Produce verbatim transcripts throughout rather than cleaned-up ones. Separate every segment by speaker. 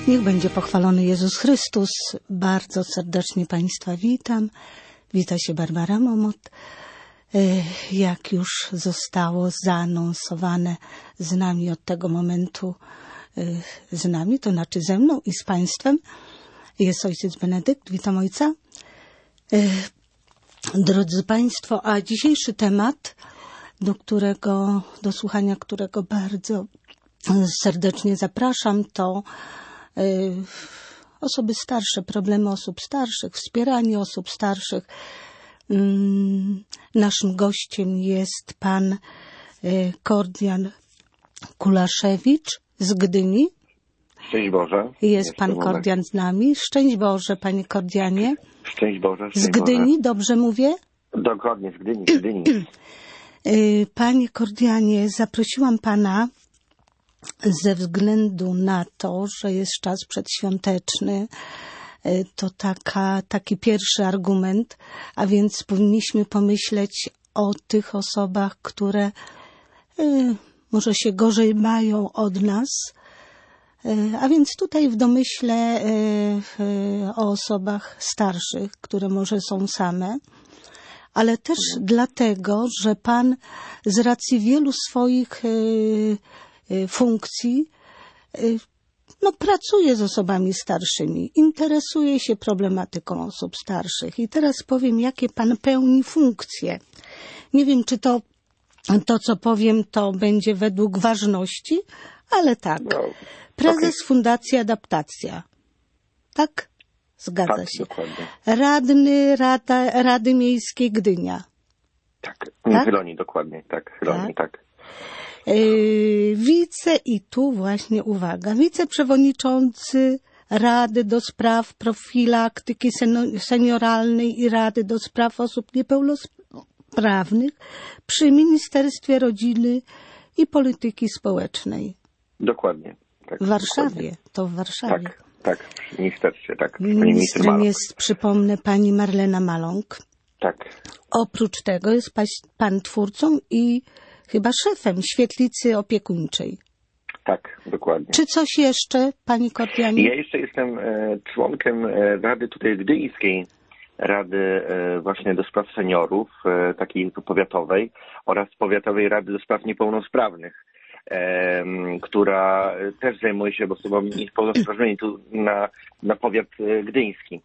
Speaker 1: Niech będzie pochwalony Jezus Chrystus. Bardzo serdecznie Państwa witam. Wita się Barbara Momot. Jak już zostało zaanonsowane z nami od tego momentu, z nami, to znaczy ze mną i z Państwem, jest ojciec Benedykt. Witam ojca. Drodzy Państwo, a dzisiejszy temat, do którego, do słuchania którego bardzo serdecznie zapraszam, to y, osoby starsze, problemy osób starszych, wspieranie osób starszych. Y, naszym gościem jest pan y, Kordian Kulaszewicz z Gdyni.
Speaker 2: Szczęść Boże.
Speaker 1: Jest pan Kordian z nami. Szczęść Boże, panie Kordianie.
Speaker 2: Szczęść Boże. Szczęść
Speaker 1: z Gdyni,
Speaker 2: Boże.
Speaker 1: Dobrze mówię?
Speaker 2: Dokładnie, z Gdyni, z Gdyni.
Speaker 1: Panie Kordianie, zaprosiłam pana ze względu na to, że jest czas przedświąteczny. To taka, taki pierwszy argument, a więc powinniśmy pomyśleć o tych osobach, które y, może się gorzej mają od nas. Y, a więc tutaj w domyśle y, y, o osobach starszych, które może są same. Ale też dlatego, że Pan z racji wielu swoich y, y, funkcji y, no, pracuje z osobami starszymi, interesuje się problematyką osób starszych. I teraz powiem, jakie Pan pełni funkcje. Nie wiem, czy to, to co powiem, to będzie według ważności, ale tak.
Speaker 2: No,
Speaker 1: Prezes
Speaker 2: okay.
Speaker 1: Fundacji Adaptacja. Tak? Zgadza
Speaker 2: tak,
Speaker 1: się.
Speaker 2: Dokładnie.
Speaker 1: Radny Rada, Rady Miejskiej Gdynia.
Speaker 2: Tak,
Speaker 1: tak?
Speaker 2: Chyloni, dokładnie, tak, Chyloni, tak. tak.
Speaker 1: Yy, wice, i tu właśnie uwaga, wiceprzewodniczący Rady do Spraw Profilaktyki Senioralnej i Rady do Spraw Osób Niepełnosprawnych przy Ministerstwie Rodziny i Polityki Społecznej.
Speaker 2: Dokładnie. Tak,
Speaker 1: w Warszawie,
Speaker 2: dokładnie.
Speaker 1: To w Warszawie.
Speaker 2: Tak, tak, w ministerstwie, tak.
Speaker 1: Ministrem jest, przypomnę, pani Marlena Maląg.
Speaker 2: Tak.
Speaker 1: Oprócz tego jest pan twórcą i chyba szefem świetlicy opiekuńczej.
Speaker 2: Tak, dokładnie.
Speaker 1: Czy coś jeszcze, pani Kordianie?
Speaker 2: Ja jeszcze jestem e, członkiem e, Rady tutaj Gdyńskiej, Rady e, właśnie do spraw seniorów, e, takiej powiatowej, oraz Powiatowej Rady do spraw niepełnosprawnych, e, która też zajmuje się osobami niepełnosprawnymi tu na, na powiat e, gdyński.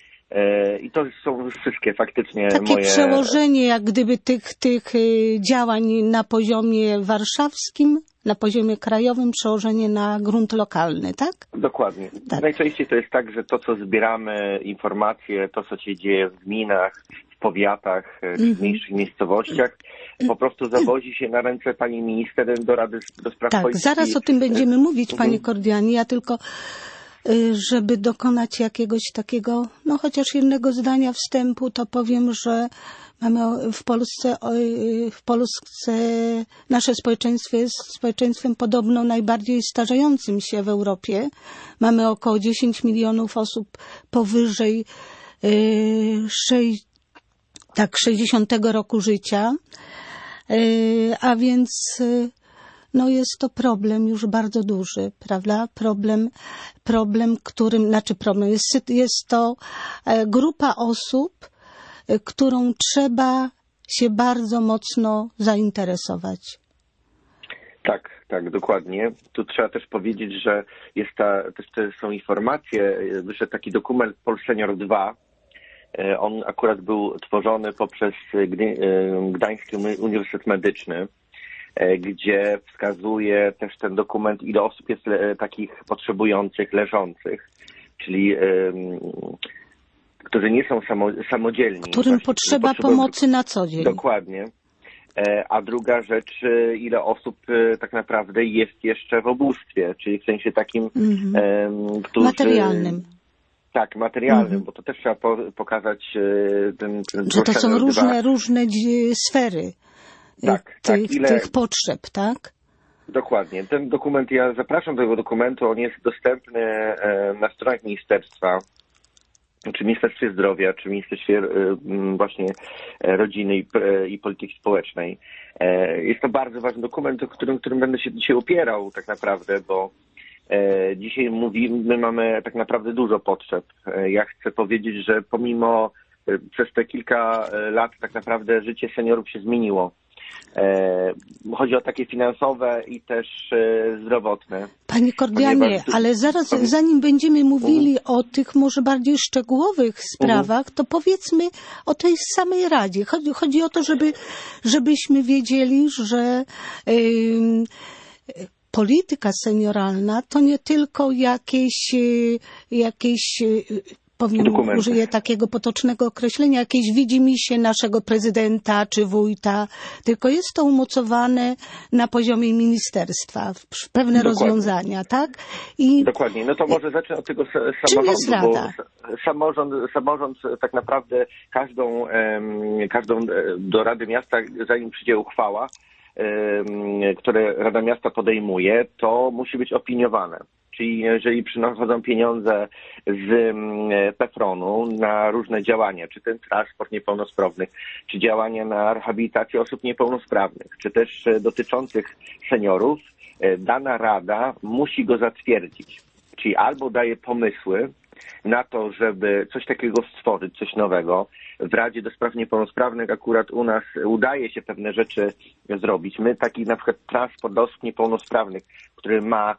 Speaker 2: I to są wszystkie faktycznie
Speaker 1: Takie
Speaker 2: moje...
Speaker 1: przełożenie jak gdyby tych, tych działań na poziomie warszawskim, na poziomie krajowym, przełożenie na grunt lokalny, tak?
Speaker 2: Dokładnie.
Speaker 1: Tak.
Speaker 2: Najczęściej to jest tak, że to, co zbieramy, informacje, to, co się dzieje w gminach, w powiatach, mm-hmm. w mniejszych miejscowościach, po prostu zawozi się na ręce pani minister do Rady do Spraw
Speaker 1: Tak,
Speaker 2: Polityki.
Speaker 1: zaraz o tym będziemy mówić,
Speaker 2: mm-hmm.
Speaker 1: panie Kordianie. Ja tylko... żeby dokonać jakiegoś takiego, no chociaż jednego zdania wstępu, to powiem, że mamy w Polsce, w Polsce nasze społeczeństwo jest społeczeństwem podobno najbardziej starzejącym się w Europie. Mamy około dziesięć milionów osób powyżej tak, sześćdziesiątego roku życia, a więc no jest to problem już bardzo duży, prawda? Problem, problem, którym, znaczy problem, jest, jest to grupa osób, którą trzeba się bardzo mocno zainteresować.
Speaker 2: Tak, tak, dokładnie. Tu trzeba też powiedzieć, że jest ta, też te są informacje, wyszedł taki dokument Polsenior dwa. On akurat był tworzony poprzez Gdański Uniwersytet Medyczny, gdzie wskazuje też ten dokument, ile osób jest le, takich potrzebujących, leżących, czyli um, którzy nie są samo, samodzielni.
Speaker 1: Którym właśnie, potrzeba pomocy na co dzień.
Speaker 2: Dokładnie. A druga rzecz, ile osób tak naprawdę jest jeszcze w ubóstwie, czyli w sensie takim, mm-hmm. um, którzy...
Speaker 1: Materialnym.
Speaker 2: Tak, materialnym, mm-hmm. bo to też trzeba po, pokazać ten... ten
Speaker 1: że to są różne, różne sfery.
Speaker 2: Tak,
Speaker 1: tych,
Speaker 2: tak, ile...
Speaker 1: tych potrzeb, tak?
Speaker 2: Dokładnie. Ten dokument, ja zapraszam do tego dokumentu, on jest dostępny na stronach ministerstwa, czy Ministerstwie Zdrowia, czy Ministerstwie właśnie Rodziny i Polityki Społecznej. Jest to bardzo ważny dokument, o którym, którym będę się dzisiaj opierał tak naprawdę, bo Dzisiaj mówimy, my mamy tak naprawdę dużo potrzeb. Ja chcę powiedzieć, że pomimo przez te kilka lat tak naprawdę życie seniorów się zmieniło. Chodzi o takie finansowe i też zdrowotne.
Speaker 1: Panie Kordianie, ponieważ... ale zaraz, zanim będziemy mówili uh-huh. o tych może bardziej szczegółowych sprawach, uh-huh. to powiedzmy o tej samej Radzie. Chodzi, chodzi o to, żeby, żebyśmy wiedzieli, że yy, polityka senioralna to nie tylko jakieś, jakieś powiem,
Speaker 2: dokumenty.
Speaker 1: Użyję takiego potocznego określenia, jakieś widzimisię naszego prezydenta czy wójta, tylko jest to umocowane na poziomie ministerstwa, pewne Dokładnie. rozwiązania, tak? I
Speaker 2: Dokładnie. No to może zacznę od tego samorządu,
Speaker 1: czym jest Rada?
Speaker 2: Bo samorząd, samorząd tak naprawdę każdą, każdą do Rady Miasta, zanim przyjdzie uchwała, które Rada Miasta podejmuje, to musi być opiniowane. Czyli jeżeli przychodzą pieniądze z PEFRON-u na różne działania, czy ten transport niepełnosprawnych, czy działania na rehabilitację osób niepełnosprawnych, czy też dotyczących seniorów, dana rada musi go zatwierdzić. Czyli albo daje pomysły na to, żeby coś takiego stworzyć, coś nowego. W Radzie do Spraw Niepełnosprawnych akurat u nas udaje się pewne rzeczy zrobić. My taki na przykład transport do osób niepełnosprawnych, który ma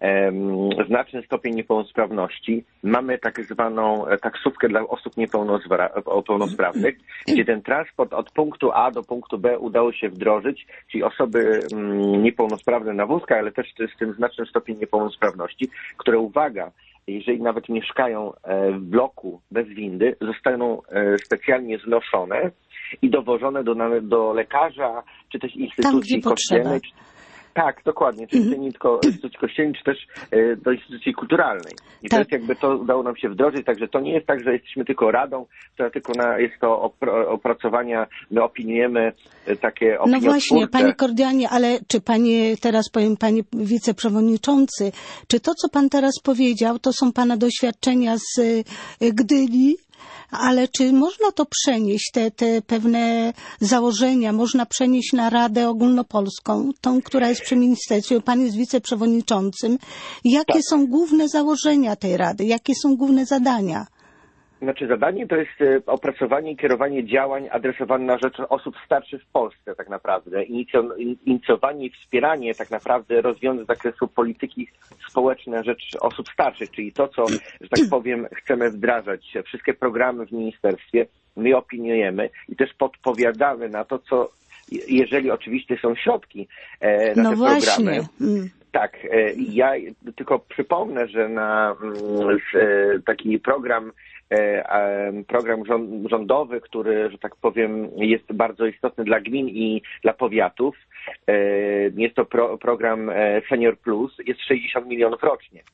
Speaker 2: znaczny stopień niepełnosprawności. Mamy tak zwaną taksówkę dla osób niepełnosprawnych, gdzie ten transport od punktu A do punktu B udało się wdrożyć, czyli osoby niepełnosprawne na wózkach, ale też z tym znacznym stopniem niepełnosprawności, które, uwaga, jeżeli nawet mieszkają w bloku bez windy, zostaną specjalnie znoszone i dowożone do, do lekarza, czy też instytucji kościelnej. Tak, dokładnie. Czyli mm. nie tylko instytucji kościelnej, czy też e, do instytucji kulturalnej. I tak. to jest jakby to udało nam się wdrożyć, także to nie jest tak, że jesteśmy tylko radą, która tylko na, jest to opr- opracowania, my opiniujemy e, takie opinie.
Speaker 1: No właśnie, panie Kordianie, ale czy panie, teraz powiem panie wiceprzewodniczący, czy to, co pan teraz powiedział, to są pana doświadczenia z e, Gdyni? Ale czy można to przenieść, te, te pewne założenia, można przenieść na Radę Ogólnopolską, tą, która jest przy ministerstwie, pan jest wiceprzewodniczącym. Jakie tak. są główne założenia tej Rady? Jakie są główne zadania?
Speaker 2: Znaczy zadanie to jest opracowanie i kierowanie działań adresowanych na rzecz osób starszych w Polsce tak naprawdę. Inicjowanie i wspieranie tak naprawdę rozwiązań z zakresu polityki społecznej na rzecz osób starszych, czyli to, co, że tak powiem, chcemy wdrażać. Wszystkie programy w ministerstwie my opiniujemy i też podpowiadamy na to, co, jeżeli oczywiście są środki na
Speaker 1: no
Speaker 2: te
Speaker 1: właśnie.
Speaker 2: programy. Mm. Tak, ja tylko przypomnę, że na taki program program rządowy, który, że tak powiem, jest bardzo istotny dla gmin i dla powiatów. Jest to pro, program Senior Plus, jest sześćdziesiąt milionów rocznie.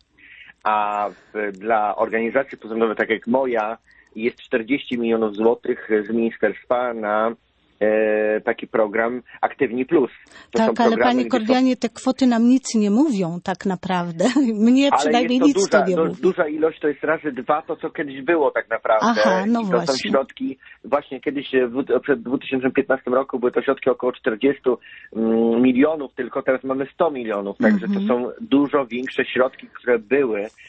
Speaker 2: A dla organizacji pozarządowych, tak jak moja, jest czterdzieści milionów złotych z ministerstwa na taki program Aktywni Plus. To
Speaker 1: tak, ale panie Kordianie, te kwoty nam nic nie mówią tak naprawdę. Mnie ale przynajmniej nic
Speaker 2: duża,
Speaker 1: to nie
Speaker 2: do,
Speaker 1: mówi.
Speaker 2: Duża ilość to jest razy dwa to, co kiedyś było tak naprawdę.
Speaker 1: Aha, no
Speaker 2: I to
Speaker 1: właśnie.
Speaker 2: są środki, właśnie kiedyś w, przed dwa tysiące piętnastym roku były to środki około czterdzieści milionów, tylko teraz mamy sto milionów, także mm-hmm. to są dużo większe środki, które były, um,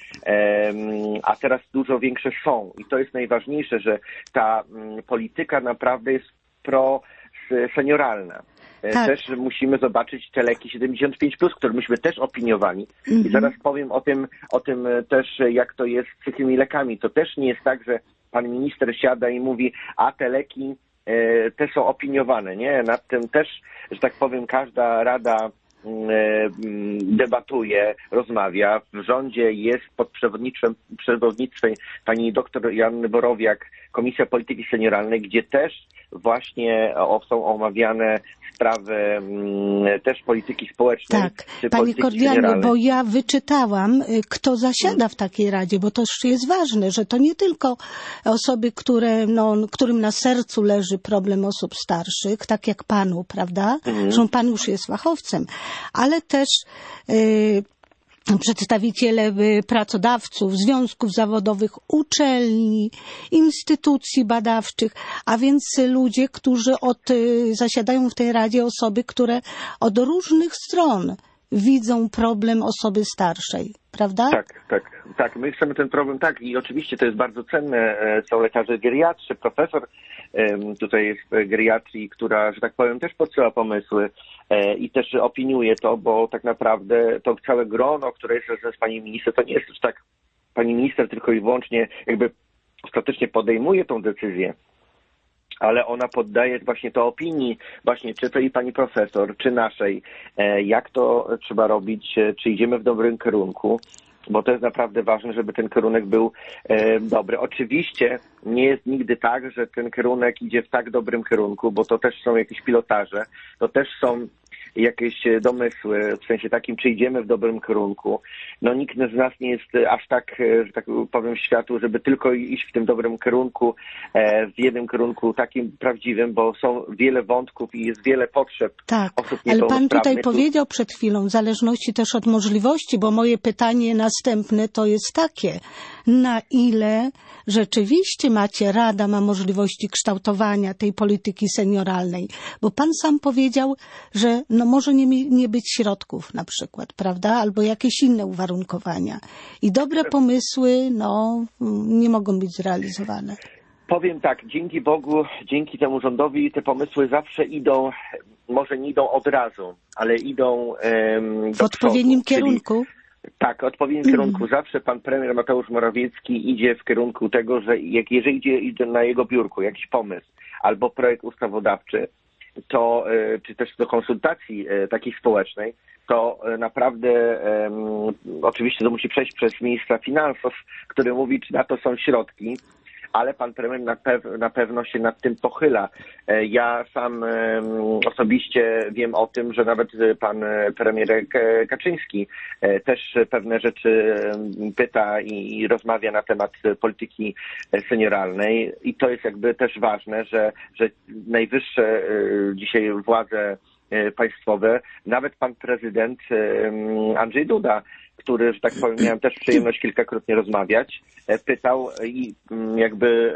Speaker 2: a teraz dużo większe są. I to jest najważniejsze, że ta um, polityka naprawdę jest pro senioralna. Tak. Też musimy zobaczyć te leki siedemdziesiąt pięć plus, które myśmy też opiniowali. Mm-hmm. I zaraz powiem o tym, o tym też, jak to jest z tymi lekami. To też nie jest tak, że pan minister siada i mówi, a te leki e, te są opiniowane. Nie, nad tym też, że tak powiem, każda rada debatuje, rozmawia. W rządzie jest pod przewodnictwem, przewodnictwem pani doktor Joanny Borowiak Komisja Polityki Senioralnej, gdzie też właśnie są omawiane sprawy też polityki społecznej.
Speaker 1: Tak, panie Kordianie, bo ja wyczytałam, kto zasiada w takiej radzie, bo to już jest ważne, że to nie tylko osoby, które, no, którym na sercu leży problem osób starszych, tak jak panu, prawda? Mhm. Że pan już jest fachowcem, ale też yy, przedstawiciele pracodawców, związków zawodowych, uczelni, instytucji badawczych, a więc ludzie, którzy od, zasiadają w tej Radzie osoby, które od różnych stron widzą problem osoby starszej, prawda?
Speaker 2: Tak, tak, tak. My chcemy ten problem, tak, i oczywiście to jest bardzo cenne. Są lekarze geriatrzy, profesor tutaj jest geriatrii, która, że tak powiem, też podsyła pomysły i też opiniuje to, bo tak naprawdę to całe grono, które jest razem z pani minister, to nie jest już tak pani minister tylko i wyłącznie jakby ostatecznie podejmuje tą decyzję, ale ona poddaje właśnie to opinii, właśnie czy to i pani profesor, czy naszej, jak to trzeba robić, czy idziemy w dobrym kierunku, bo to jest naprawdę ważne, żeby ten kierunek był e, dobry. Oczywiście nie jest nigdy tak, że ten kierunek idzie w tak dobrym kierunku, bo to też są jakieś pilotaże, to też są jakieś domysły, w sensie takim, czy idziemy w dobrym kierunku. No nikt z nas nie jest aż tak, że tak powiem, światu, żeby tylko iść w tym dobrym kierunku, w jednym kierunku takim prawdziwym, bo są wiele wątków i jest wiele potrzeb
Speaker 1: tak,
Speaker 2: osób
Speaker 1: ale
Speaker 2: niepełnosprawnych.
Speaker 1: pan tutaj powiedział przed chwilą, w zależności też od możliwości, bo moje pytanie następne to jest takie, na ile rzeczywiście macie, Rada ma możliwości kształtowania tej polityki senioralnej, bo pan sam powiedział, że no może nie, nie być środków na przykład, prawda, albo jakieś inne uwarunkowania i dobre pomysły, no, nie mogą być zrealizowane.
Speaker 2: Powiem tak, dzięki Bogu, dzięki temu rządowi te pomysły zawsze idą, może nie idą od razu, ale idą um,
Speaker 1: w odpowiednim przodu, kierunku.
Speaker 2: Czyli, tak, w odpowiednim mm. kierunku. Zawsze pan premier Mateusz Morawiecki idzie w kierunku tego, że jak, jeżeli idzie, idzie na jego biurku jakiś pomysł albo projekt ustawodawczy, to czy też do konsultacji takiej społecznej, to naprawdę um, oczywiście to musi przejść przez ministra finansów, który mówi, czy na to są środki, ale pan premier na, pew- na pewno się nad tym pochyla. Ja sam um, osobiście wiem o tym, że nawet pan premier Kaczyński um, też pewne rzeczy um, pyta i, i rozmawia na temat polityki senioralnej i to jest jakby też ważne, że, że najwyższe um, dzisiaj władze um, państwowe, nawet pan prezydent um, Andrzej Duda, który, że tak powiem, miałem też przyjemność kilkakrotnie rozmawiać, pytał i jakby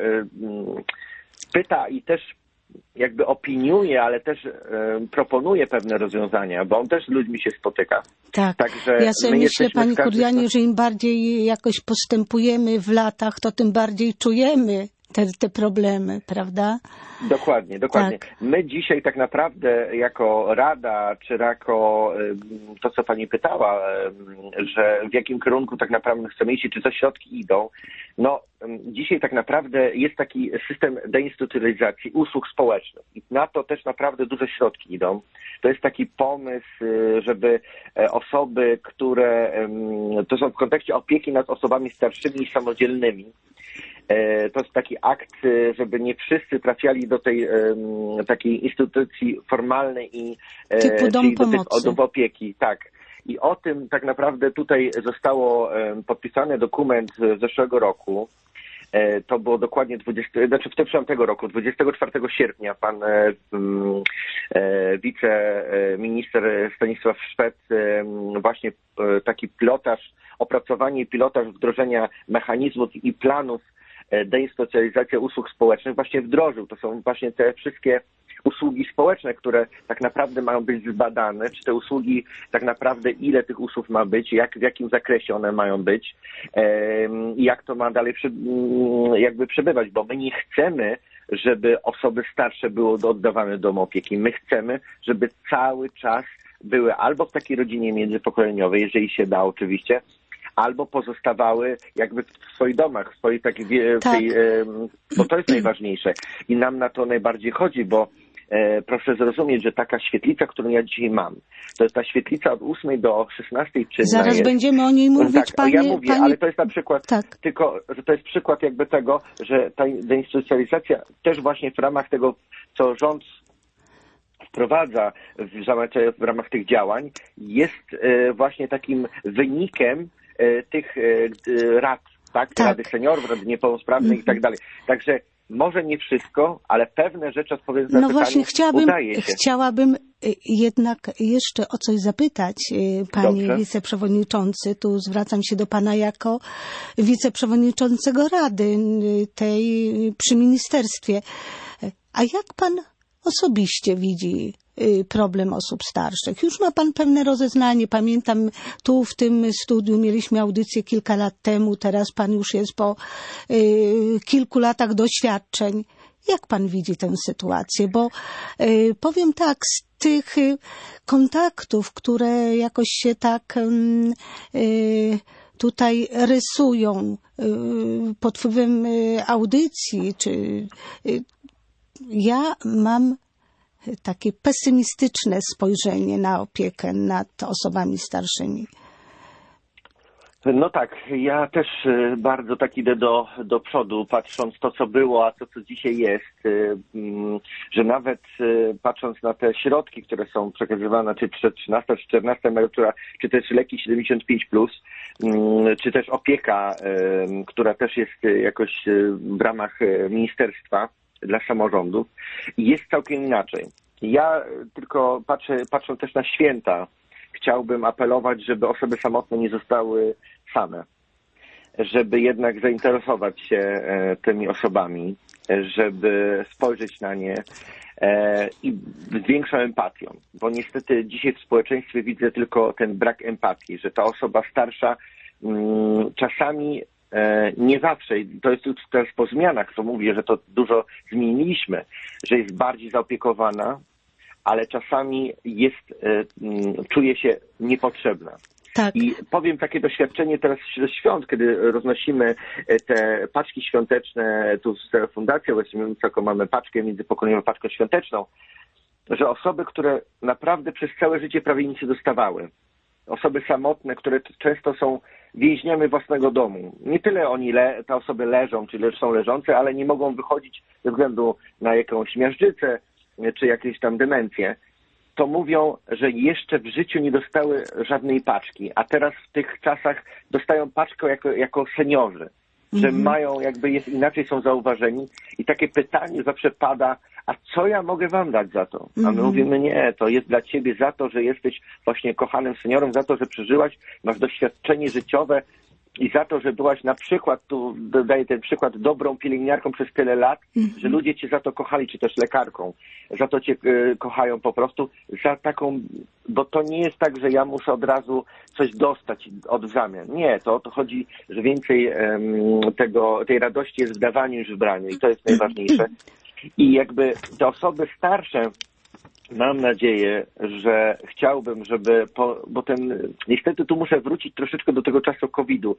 Speaker 2: pyta i też jakby opiniuje, ale też proponuje pewne rozwiązania, bo on też z ludźmi się spotyka.
Speaker 1: Tak,
Speaker 2: Także
Speaker 1: ja sobie myślę, panie Kurdianie, że im bardziej jakoś postępujemy w latach, to tym bardziej czujemy te, te problemy, prawda?
Speaker 2: Dokładnie, dokładnie. Tak. My dzisiaj tak naprawdę jako Rada, czy jako to, co pani pytała, że w jakim kierunku tak naprawdę chcemy iść i czy te środki idą, no dzisiaj tak naprawdę jest taki system deinstytucjalizacji usług społecznych i na to też naprawdę duże środki idą. To jest taki pomysł, żeby osoby, które, to są w kontekście opieki nad osobami starszymi i samodzielnymi, to jest taki akt, żeby nie wszyscy trafiali do tej um, takiej instytucji formalnej i
Speaker 1: typu dom
Speaker 2: czyli
Speaker 1: pomocy.
Speaker 2: Do, do opieki, tak. I o tym tak naprawdę tutaj zostało um, podpisany dokument z zeszłego roku. E, to było dokładnie dwudziestego, znaczy w tym tego roku, dwudziestego czwartego sierpnia pan um, e, wiceminister Stanisław Szwed um, właśnie e, taki pilotaż, opracowanie i pilotaż wdrożenia mechanizmów i planów deinstytucjalizacja usług społecznych właśnie wdrożył. To są właśnie te wszystkie usługi społeczne, które tak naprawdę mają być zbadane, czy te usługi tak naprawdę ile tych usług ma być, jak, w jakim zakresie one mają być i jak to ma dalej przy, jakby przebywać, bo my nie chcemy, żeby osoby starsze były oddawane do domu opieki. My chcemy, żeby cały czas były albo w takiej rodzinie międzypokoleniowej, jeżeli się da oczywiście, albo pozostawały jakby w swoich domach, w swoich takich,
Speaker 1: tak.
Speaker 2: tej, bo to jest najważniejsze i nam na to najbardziej chodzi, bo e, proszę zrozumieć, że taka świetlica, którą ja dzisiaj mam, to jest ta świetlica od ósmej do szesnastej czynna.
Speaker 1: Zaraz
Speaker 2: jest.
Speaker 1: będziemy o niej mówić,
Speaker 2: tak,
Speaker 1: panie...
Speaker 2: Ja mówię,
Speaker 1: panie...
Speaker 2: ale to jest na przykład,
Speaker 1: tak. tylko,
Speaker 2: że to jest przykład jakby tego, że ta deinstytucjalizacja też właśnie w ramach tego, co rząd wprowadza w ramach, w ramach tych działań, jest e, właśnie takim wynikiem tych rad, tak? tak. Rady seniorów, Rady niepełnosprawnych mm. i tak dalej. Także może nie wszystko, ale pewne rzeczy odpowiedź na
Speaker 1: no
Speaker 2: pytanie
Speaker 1: właśnie, chciałabym,
Speaker 2: udaje się.
Speaker 1: Chciałabym jednak jeszcze o coś zapytać, panie
Speaker 2: Dobrze.
Speaker 1: wiceprzewodniczący. Tu zwracam się do pana jako wiceprzewodniczącego Rady tej przy ministerstwie. A jak pan osobiście widzi problem osób starszych. Już ma pan pewne rozeznanie. Pamiętam, tu w tym studiu mieliśmy audycję kilka lat temu, teraz pan już jest po y, kilku latach doświadczeń. Jak pan widzi tę sytuację? Bo y, powiem tak, z tych y, kontaktów, które jakoś się tak y, tutaj rysują y, pod wpływem y, audycji, czy y, ja mam takie pesymistyczne spojrzenie na opiekę nad osobami starszymi.
Speaker 2: No tak, ja też bardzo tak idę do, do przodu, patrząc to, co było, a to, co dzisiaj jest, że nawet patrząc na te środki, które są przekazywane, czy trzynasta, czternasta emerytura, czy też leki siedemdziesiąt pięć plus, czy też opieka, która też jest jakoś w ramach ministerstwa dla samorządów, jest całkiem inaczej. Ja tylko patrzę, patrząc też na święta, chciałbym apelować, żeby osoby samotne nie zostały same, żeby jednak zainteresować się tymi osobami, żeby spojrzeć na nie i z większą empatią, bo niestety dzisiaj w społeczeństwie widzę tylko ten brak empatii, że ta osoba starsza czasami nie zawsze, i to jest teraz po zmianach, co mówię, że to dużo zmieniliśmy, że jest bardziej zaopiekowana, ale czasami jest, czuje się niepotrzebna.
Speaker 1: Tak.
Speaker 2: I powiem takie doświadczenie teraz ze świąt, kiedy roznosimy te paczki świąteczne, tu z Fundacją, właściwie wysoko mamy paczkę międzypokoleniową, paczkę świąteczną, że osoby, które naprawdę przez całe życie prawie nic nie dostawały, osoby samotne, które często są więźniami własnego domu. Nie tyle oni, le, te osoby leżą, czy są leżące, ale nie mogą wychodzić ze względu na jakąś miażdżycę, czy jakieś tam demencje, to mówią, że jeszcze w życiu nie dostały żadnej paczki, a teraz w tych czasach dostają paczkę jako, jako seniorzy, że mm-hmm. mają jakby, jest, inaczej są zauważeni i takie pytanie zawsze pada, a co ja mogę wam dać za to? A my mm-hmm. mówimy, nie, to jest dla ciebie za to, że jesteś właśnie kochanym seniorem, za to, że przeżyłaś, masz doświadczenie życiowe i za to, że byłaś na przykład, tu dodaję ten przykład, dobrą pielęgniarką przez tyle lat, mm-hmm. że ludzie cię za to kochali, czy też lekarką, za to cię y, kochają po prostu, za taką, bo to nie jest tak, że ja muszę od razu coś dostać od w zamian. Nie, to o to chodzi, że więcej um, tego, tej radości jest w dawaniu niż w braniu i to jest najważniejsze. I jakby te osoby starsze, mam nadzieję, że chciałbym, żeby, po, bo ten, niestety tu muszę wrócić troszeczkę do tego czasu kowida,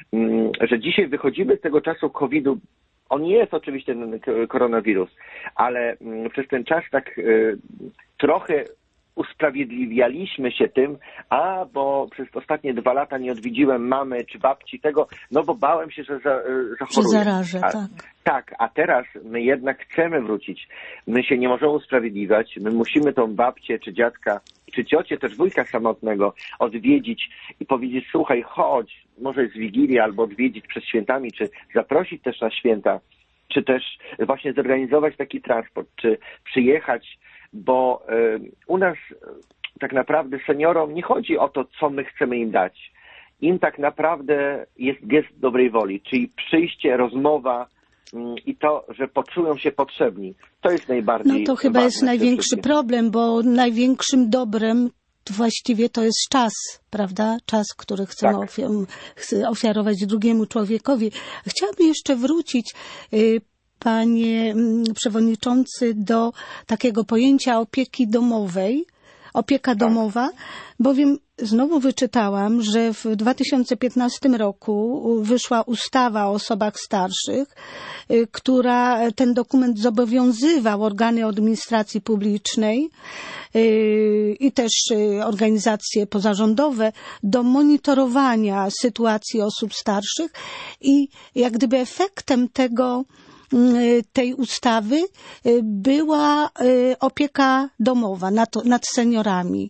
Speaker 2: że dzisiaj wychodzimy z tego czasu kowida, on nie jest oczywiście ten koronawirus, ale przez ten czas tak trochę usprawiedliwialiśmy się tym, a bo przez ostatnie dwa lata nie odwiedziłem mamy czy babci tego, no bo bałem się, że za, zachoruję.
Speaker 1: Że zarażę,
Speaker 2: a,
Speaker 1: tak.
Speaker 2: Tak, a teraz my jednak chcemy wrócić. My się nie możemy usprawiedliwiać, my musimy tą babcię czy dziadka, czy ciocię, też wujka samotnego odwiedzić i powiedzieć, słuchaj, chodź, może jest Wigilia, albo odwiedzić przed świętami, czy zaprosić też na święta, czy też właśnie zorganizować taki transport, czy przyjechać, bo y, u nas y, tak naprawdę seniorom nie chodzi o to, co my chcemy im dać. Im tak naprawdę jest gest dobrej woli, czyli przyjście, rozmowa y, i to, że poczują się potrzebni. To jest najbardziej
Speaker 1: No to chyba
Speaker 2: ważne
Speaker 1: jest największy problem, bo największym dobrem właściwie to jest czas, prawda? Czas, który chcemy
Speaker 2: tak.
Speaker 1: ofi- ofiarować drugiemu człowiekowi. Chciałabym jeszcze wrócić, y, panie przewodniczący, do takiego pojęcia opieki domowej, opieka domowa, bowiem znowu wyczytałam, że w dwa tysiące piętnastym roku wyszła ustawa o osobach starszych, która ten dokument zobowiązywał organy administracji publicznej i też organizacje pozarządowe do monitorowania sytuacji osób starszych i jak gdyby efektem tego tej ustawy była opieka domowa nad, nad seniorami.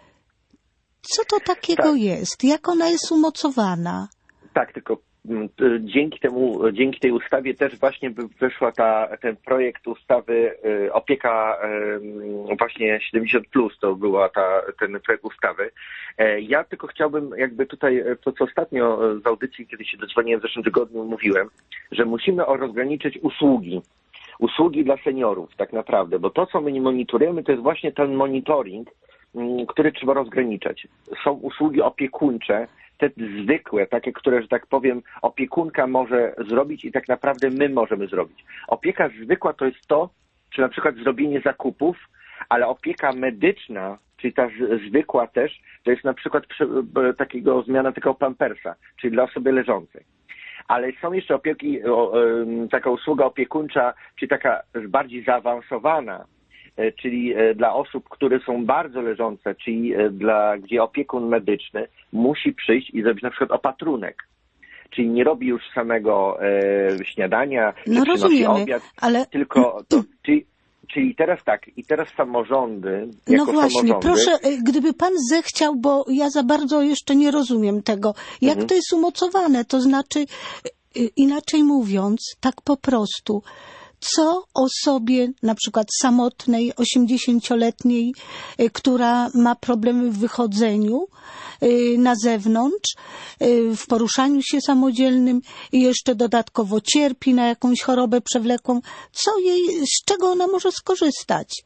Speaker 1: Co to takiego
Speaker 2: tak.
Speaker 1: jest? Jak ona jest umocowana?
Speaker 2: Tak, tylko dzięki temu, dzięki tej ustawie też właśnie wyszła ta, ten projekt ustawy opieka właśnie siedemdziesiąt plus, to była ta, ten projekt ustawy. Ja tylko chciałbym jakby tutaj, to co ostatnio z audycji, kiedy się dodzwoniłem w zeszłym tygodniu, mówiłem, że musimy rozgraniczyć usługi. usługi dla seniorów tak naprawdę, bo to, co my nie monitorujemy, to jest właśnie ten monitoring, który trzeba rozgraniczać. Są usługi opiekuńcze, te zwykłe, takie, które, że tak powiem, opiekunka może zrobić i tak naprawdę my możemy zrobić. Opieka zwykła to jest to, czy na przykład zrobienie zakupów, ale opieka medyczna, czyli ta z, zwykła też, to jest na przykład przy, takiego zmiana takiego pampersa, czyli dla osoby leżącej. Ale są jeszcze opieki, o, taka usługa opiekuńcza, czyli taka bardziej zaawansowana, czyli dla osób, które są bardzo leżące, czyli dla, gdzie opiekun medyczny musi przyjść i zrobić na przykład opatrunek. Czyli nie robi już samego e, śniadania,
Speaker 1: no
Speaker 2: czy przynosi
Speaker 1: rozumiemy,
Speaker 2: obiad,
Speaker 1: ale...
Speaker 2: tylko to, czyli, czyli teraz tak, i teraz samorządy,
Speaker 1: no
Speaker 2: jako
Speaker 1: właśnie,
Speaker 2: samorządy...
Speaker 1: proszę, gdyby pan zechciał, bo ja za bardzo jeszcze nie rozumiem tego, jak
Speaker 2: Mhm.
Speaker 1: to jest umocowane, to znaczy, inaczej mówiąc, tak po prostu, co osobie na przykład samotnej, osiemdziesięcioletniej, y, która ma problemy w wychodzeniu y, na zewnątrz, y, w poruszaniu się samodzielnym i jeszcze dodatkowo cierpi na jakąś chorobę przewlekłą, co jej, z czego ona może skorzystać?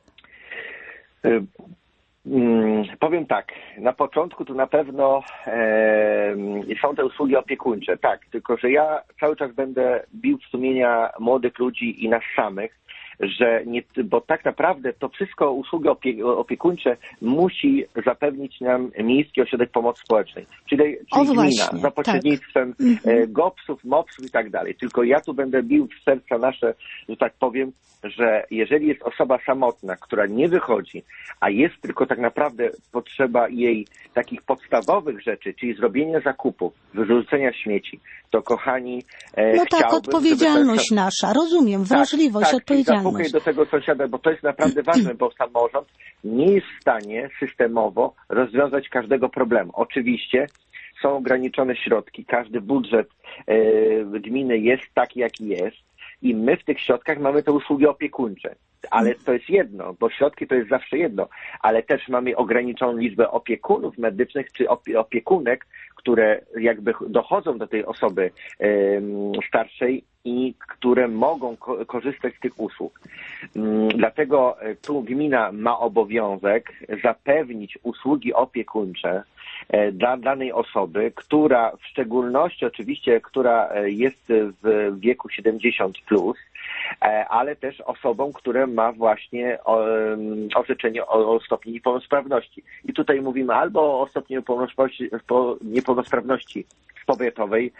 Speaker 2: Y, mm, powiem tak, na początku to na pewno e, są te usługi opiekuńcze, tak, tylko że ja cały czas będę bił w sumienia młodych ludzi i nas samych, że nie, bo tak naprawdę to wszystko usługi opie, opiekuńcze musi zapewnić nam Miejski Ośrodek Pomocy Społecznej, czyli, czyli
Speaker 1: O,
Speaker 2: gmina,
Speaker 1: właśnie,
Speaker 2: za pośrednictwem
Speaker 1: tak.
Speaker 2: e, gopsów, mopsów i tak dalej. Tylko ja tu będę bił w serca nasze, że tak powiem, że jeżeli jest osoba samotna, która nie wychodzi, a jest tylko tak naprawdę potrzeba jej takich podstawowych rzeczy, czyli zrobienia zakupów, wyrzucenia śmieci, to kochani, e,
Speaker 1: No tak, odpowiedzialność
Speaker 2: żeby...
Speaker 1: nasza, rozumiem, wrażliwość,
Speaker 2: tak,
Speaker 1: odpowiedzialność.
Speaker 2: Zapukaj do tego sąsiada, bo to jest naprawdę ważne, bo samorząd nie jest w stanie systemowo rozwiązać każdego problemu. Oczywiście są ograniczone środki, każdy budżet e, gminy jest taki, jaki jest i my w tych środkach mamy te usługi opiekuńcze. Ale to jest jedno, bo środki to jest zawsze jedno, ale też mamy ograniczoną liczbę opiekunów medycznych czy opiekunek, które jakby dochodzą do tej osoby e, starszej i które mogą ko- korzystać z tych usług. Mm, dlatego tu gmina ma obowiązek zapewnić usługi opiekuńcze e, dla danej osoby, która w szczególności oczywiście, która jest w wieku siedemdziesiąt plus, e, ale też osobą, która ma właśnie o, orzeczenie o, o stopniu niepełnosprawności. I tutaj mówimy albo o stopniu niepełnosprawności, niepełnosprawności powiatowej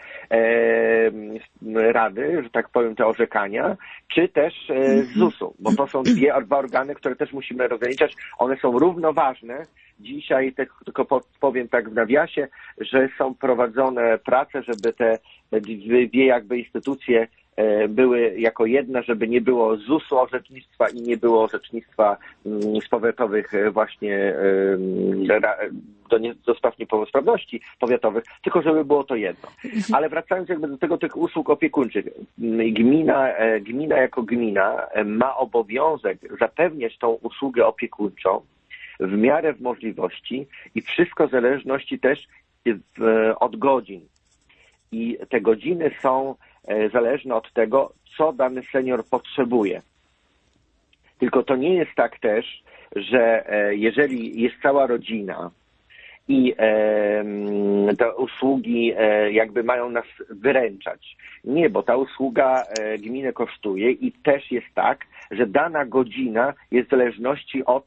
Speaker 2: e, rady, że tak powiem, te orzekania, czy też e, z zusu, bo to są dwie, dwa organy, które też musimy rozliczać. One są równoważne. Dzisiaj te, tylko powiem tak w nawiasie, że są prowadzone prace, żeby te dwie jakby instytucje były jako jedna, żeby nie było zusu orzecznictwa i nie było orzecznictwa z powiatowych właśnie do, nie, do spraw niepełnosprawności powiatowych, tylko żeby było to jedno. Ale wracając jakby do tego tych usług opiekuńczych, gmina, gmina jako gmina ma obowiązek zapewniać tą usługę opiekuńczą w miarę w możliwości i wszystko w zależności też w, od godzin. I te godziny są zależne od tego, co dany senior potrzebuje. Tylko to nie jest tak też, że jeżeli jest cała rodzina i te usługi jakby mają nas wyręczać. Nie, bo ta usługa gminę kosztuje i też jest tak, że dana godzina jest w zależności od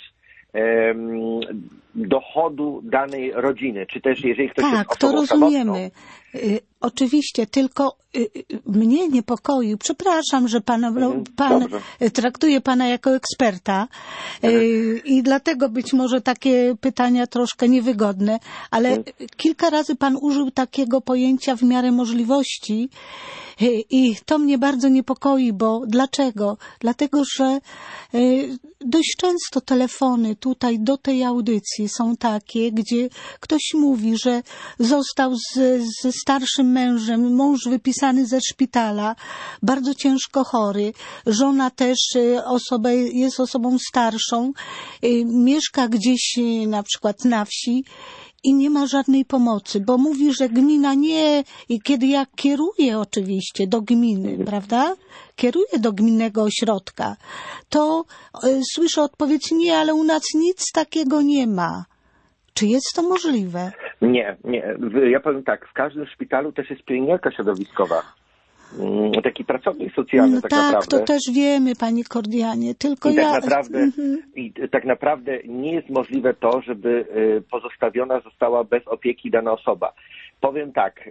Speaker 2: dochodu danej rodziny, czy też jeżeli ktoś
Speaker 1: tak,
Speaker 2: jest osobą
Speaker 1: to rozumiemy.
Speaker 2: samotną.
Speaker 1: Y, oczywiście, tylko y, y, mnie niepokoi, przepraszam, że pan,
Speaker 2: Mhm,
Speaker 1: pan
Speaker 2: dobrze.
Speaker 1: traktuje pana jako eksperta y,
Speaker 2: Mhm.
Speaker 1: i dlatego być może takie pytania troszkę niewygodne, ale
Speaker 2: Mhm.
Speaker 1: kilka razy pan użył takiego pojęcia w miarę możliwości y, i to mnie bardzo niepokoi, bo dlaczego? Dlatego, że y, dość często telefony tutaj do tej audycji są takie, gdzie ktoś mówi, że został z, ze starszym mężem, mąż wypisany ze szpitala, bardzo ciężko chory, żona też osoba, jest osobą starszą, mieszka gdzieś na przykład na wsi i nie ma żadnej pomocy, bo mówi, że gmina nie, i kiedy ja kieruję oczywiście do gminy, mhm. prawda? Kieruję do gminnego ośrodka, to y, słyszę odpowiedź, nie, ale u nas nic takiego nie ma. Czy jest to możliwe?
Speaker 2: Nie, nie. Ja powiem tak, w każdym szpitalu też jest pielęgniarka środowiskowa. Taki pracownik socjalny
Speaker 1: no
Speaker 2: tak,
Speaker 1: tak
Speaker 2: naprawdę.
Speaker 1: Tak, to też wiemy, Pani Kordianie, tylko
Speaker 2: I
Speaker 1: ja...
Speaker 2: Tak naprawdę, mhm. I tak naprawdę nie jest możliwe to, żeby pozostawiona została bez opieki dana osoba. Powiem tak,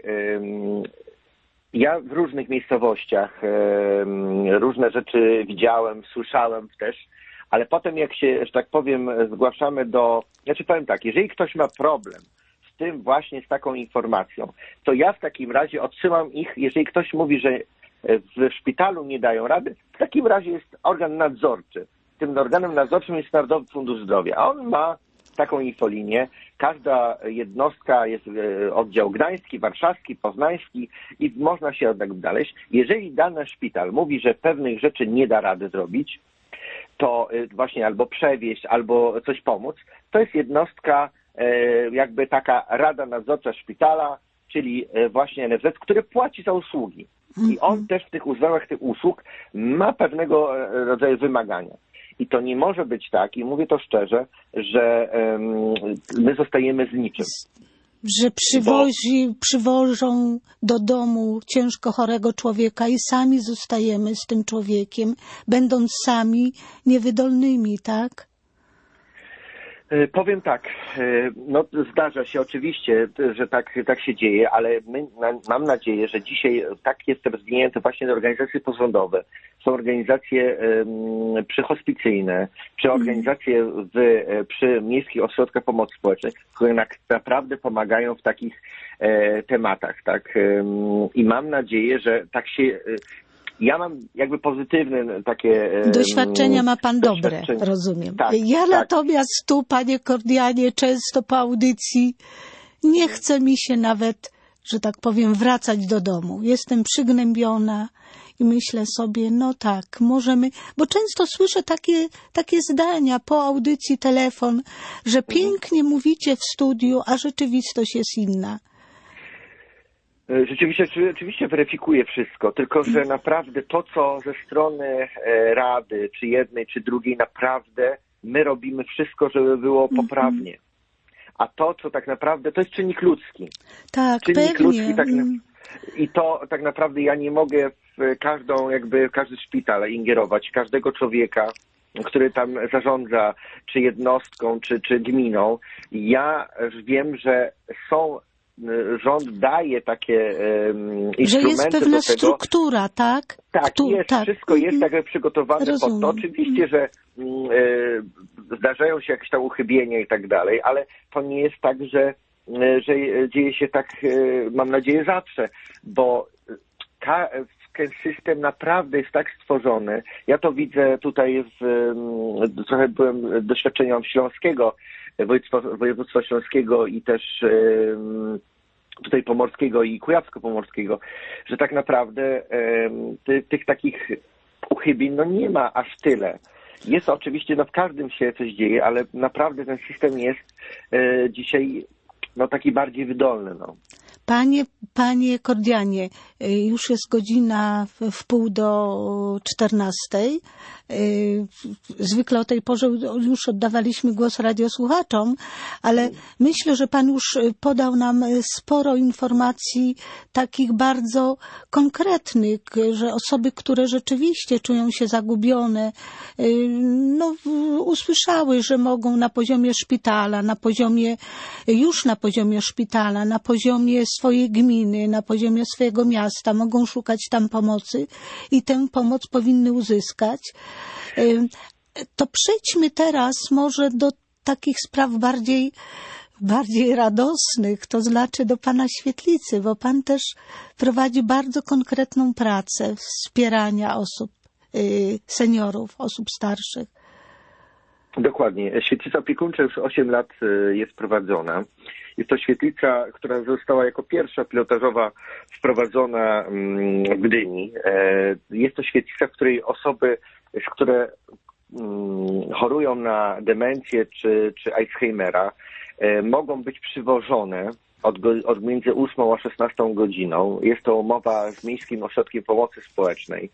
Speaker 2: ja w różnych miejscowościach różne rzeczy widziałem, słyszałem też, ale potem jak się, że tak powiem, zgłaszamy do... Znaczy powiem tak, jeżeli ktoś ma problem z tym właśnie, z taką informacją, to ja w takim razie odsyłam ich, jeżeli ktoś mówi, że w szpitalu nie dają rady, w takim razie jest organ nadzorczy. Tym organem nadzorczym jest Narodowy Fundusz Zdrowia, a on ma taką infolinię. Każda jednostka jest oddział gdański, warszawski, poznański i można się tak dalej. Jeżeli dany szpital mówi, że pewnych rzeczy nie da rady zrobić, to właśnie albo przewieźć, albo coś pomóc, to jest jednostka, jakby taka rada nadzorcza szpitala, czyli właśnie N F Z, który płaci za usługi. I on też w tych uzwałach tych usług ma pewnego rodzaju wymagania. I to nie może być tak, i mówię to szczerze, że um, my zostajemy z niczym.
Speaker 1: Że przywozi, Bo... przywożą do domu ciężko chorego człowieka i sami zostajemy z tym człowiekiem, będąc sami niewydolnymi, tak?
Speaker 2: Powiem tak, no zdarza się oczywiście, że tak, tak się dzieje, ale my, mam nadzieję, że dzisiaj tak jest rozwinięte właśnie organizacje pozarządowe, są organizacje um, przyhospicyjne, czy organizacje w, przy miejskich ośrodkach pomocy społecznej, które naprawdę pomagają w takich e, tematach, tak? I mam nadzieję, że tak się... Ja mam jakby pozytywne takie...
Speaker 1: Doświadczenia ma pan dobre, rozumiem.
Speaker 2: Tak,
Speaker 1: ja
Speaker 2: tak.
Speaker 1: Natomiast tu, panie Kordianie, często po audycji nie chce mi się nawet, że tak powiem, wracać do domu. Jestem przygnębiona i myślę sobie, no tak, możemy... Bo często słyszę takie, takie zdania po audycji, telefon, że pięknie mhm. mówicie w studiu, a rzeczywistość jest inna.
Speaker 2: Rzeczywiście, rzeczywiście weryfikuje wszystko, tylko że naprawdę to, co ze strony Rady, czy jednej, czy drugiej, naprawdę my robimy wszystko, żeby było poprawnie. A to, co tak naprawdę, to jest czynnik ludzki.
Speaker 1: Tak,
Speaker 2: czynnik
Speaker 1: pewnie.
Speaker 2: Ludzki, tak na... I to tak naprawdę ja nie mogę w każdą, jakby w każdy szpital ingerować, każdego człowieka, który tam zarządza, czy jednostką, czy, czy gminą. Ja wiem, że są rząd daje takie um, instrumenty
Speaker 1: że jest pewna
Speaker 2: do tego.
Speaker 1: Struktura, tak?
Speaker 2: Tak,
Speaker 1: Ktu-
Speaker 2: jest,
Speaker 1: tak.
Speaker 2: wszystko jest tak przygotowane
Speaker 1: Rozumiem.
Speaker 2: pod to. Oczywiście, że um, e, zdarzają się jakieś tam uchybienia i tak dalej, ale to nie jest tak, że, e, że dzieje się tak, e, mam nadzieję, zawsze, bo ka- ten system naprawdę jest tak stworzony. Ja to widzę tutaj, w, trochę byłem doświadczeniem śląskiego, województwa, województwa śląskiego i też tutaj pomorskiego i kujawsko-pomorskiego, że tak naprawdę ty, tych takich uchybień no nie ma aż tyle. Jest oczywiście, no w każdym się coś dzieje, ale naprawdę ten system jest e, dzisiaj no taki bardziej wydolny. No.
Speaker 1: Panie, panie Kordianie, już jest godzina w pół do czternastej. Zwykle o tej porze już oddawaliśmy głos radiosłuchaczom, ale myślę, że pan już podał nam sporo informacji takich bardzo konkretnych, że osoby, które rzeczywiście czują się zagubione, no, usłyszały, że mogą na poziomie szpitala, na poziomie, już na poziomie szpitala, na poziomie swojej gminy, na poziomie swojego miasta, mogą szukać tam pomocy i tę pomoc powinny uzyskać. To przejdźmy teraz może do takich spraw bardziej, bardziej radosnych, to znaczy do pana Świetlicy, bo pan też prowadzi bardzo konkretną pracę wspierania osób, seniorów, osób starszych.
Speaker 2: Dokładnie. Świetlica opiekuńcza już osiem lat jest prowadzona. Jest to świetlica, która została jako pierwsza pilotażowa wprowadzona w Gdyni. Jest to świetlica, w której osoby, które chorują na demencję czy, czy Alzheimera, mogą być przywożone od, od między ósmą a szesnastą godziną. Jest to umowa z Miejskim Ośrodkiem Pomocy Społecznej.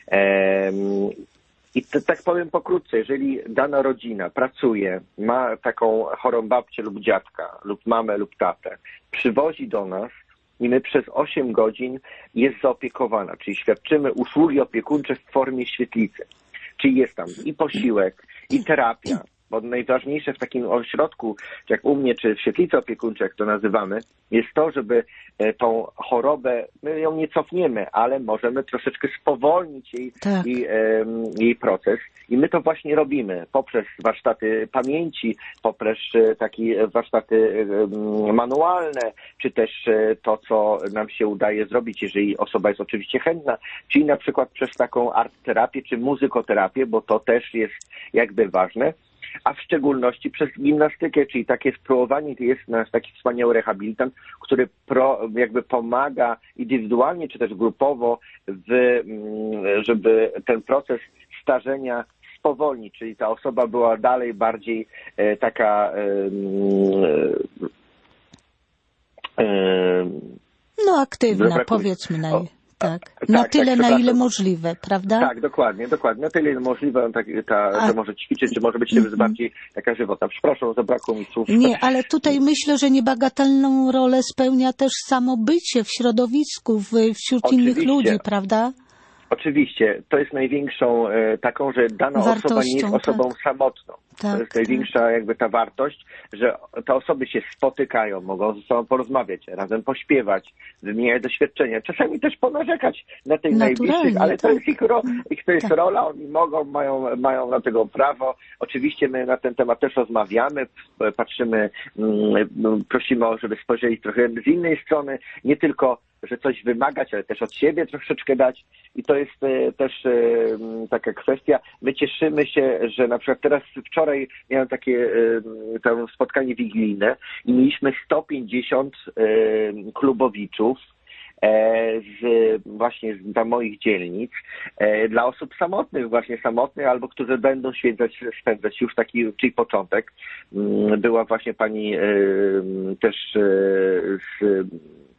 Speaker 2: I to, tak powiem pokrótce, jeżeli dana rodzina pracuje, ma taką chorą babcię lub dziadka, lub mamę lub tatę, przywozi do nas i my przez osiem godzin jest zaopiekowana, czyli świadczymy usługi opiekuńcze w formie świetlicy. Czyli jest tam i posiłek, i terapia, bo najważniejsze w takim ośrodku, jak u mnie, czy w świetlicy opiekuńczej, jak to nazywamy, jest to, żeby tą chorobę, my ją nie cofniemy, ale możemy troszeczkę spowolnić jej, tak. jej, jej proces. I my to właśnie robimy poprzez warsztaty pamięci, poprzez takie warsztaty manualne, czy też to, co nam się udaje zrobić, jeżeli osoba jest oczywiście chętna, czyli na przykład przez taką art-terapię, czy muzykoterapię, bo to też jest jakby ważne. A w szczególności przez gimnastykę, czyli takie spróbowanie, to jest nasz taki wspaniały rehabilitant, który pro, jakby pomaga indywidualnie, czy też grupowo, w, żeby ten proces starzenia spowolnić, czyli ta osoba była dalej bardziej e, taka e, e,
Speaker 1: no aktywna, powiedzmy na Tak, na tak, tyle, tak, na ile możliwe, prawda?
Speaker 2: Tak, dokładnie, dokładnie. Na tyle, ile możliwe, tak, ta, że może ćwiczyć, że może być mm-hmm. bardziej taka żywotna. Przepraszam, zabrakło mi słów.
Speaker 1: Nie, ale tutaj myślę, że niebagatelną rolę spełnia też samo bycie w środowisku, w, wśród Oczywiście. innych ludzi, prawda?
Speaker 2: Oczywiście, to jest największą e, taką, że dana
Speaker 1: Wartością,
Speaker 2: osoba nie jest osobą
Speaker 1: tak. samotną.
Speaker 2: Tak, to jest największa tak. jakby ta wartość, że te osoby się spotykają, mogą ze sobą porozmawiać, razem pośpiewać, wymieniać doświadczenia, czasami też ponarzekać na tych najbliższych, ale to tak. jest ich, ro, ich to jest tak. rola, oni mogą, mają, mają na tego prawo. Oczywiście my na ten temat też rozmawiamy, patrzymy, prosimy, żeby spojrzeli trochę z innej strony, nie tylko że coś wymagać, ale też od siebie troszeczkę dać i to jest e, też e, taka kwestia. My cieszymy się, że na przykład teraz wczoraj miałem takie e, to spotkanie wigilijne i mieliśmy sto pięćdziesiąt e, klubowiczów e, z, właśnie z dla moich dzielnic, e, dla osób samotnych, właśnie samotnych, albo którzy będą święcać, spędzać już taki, czyli początek. Była właśnie pani e, też e, z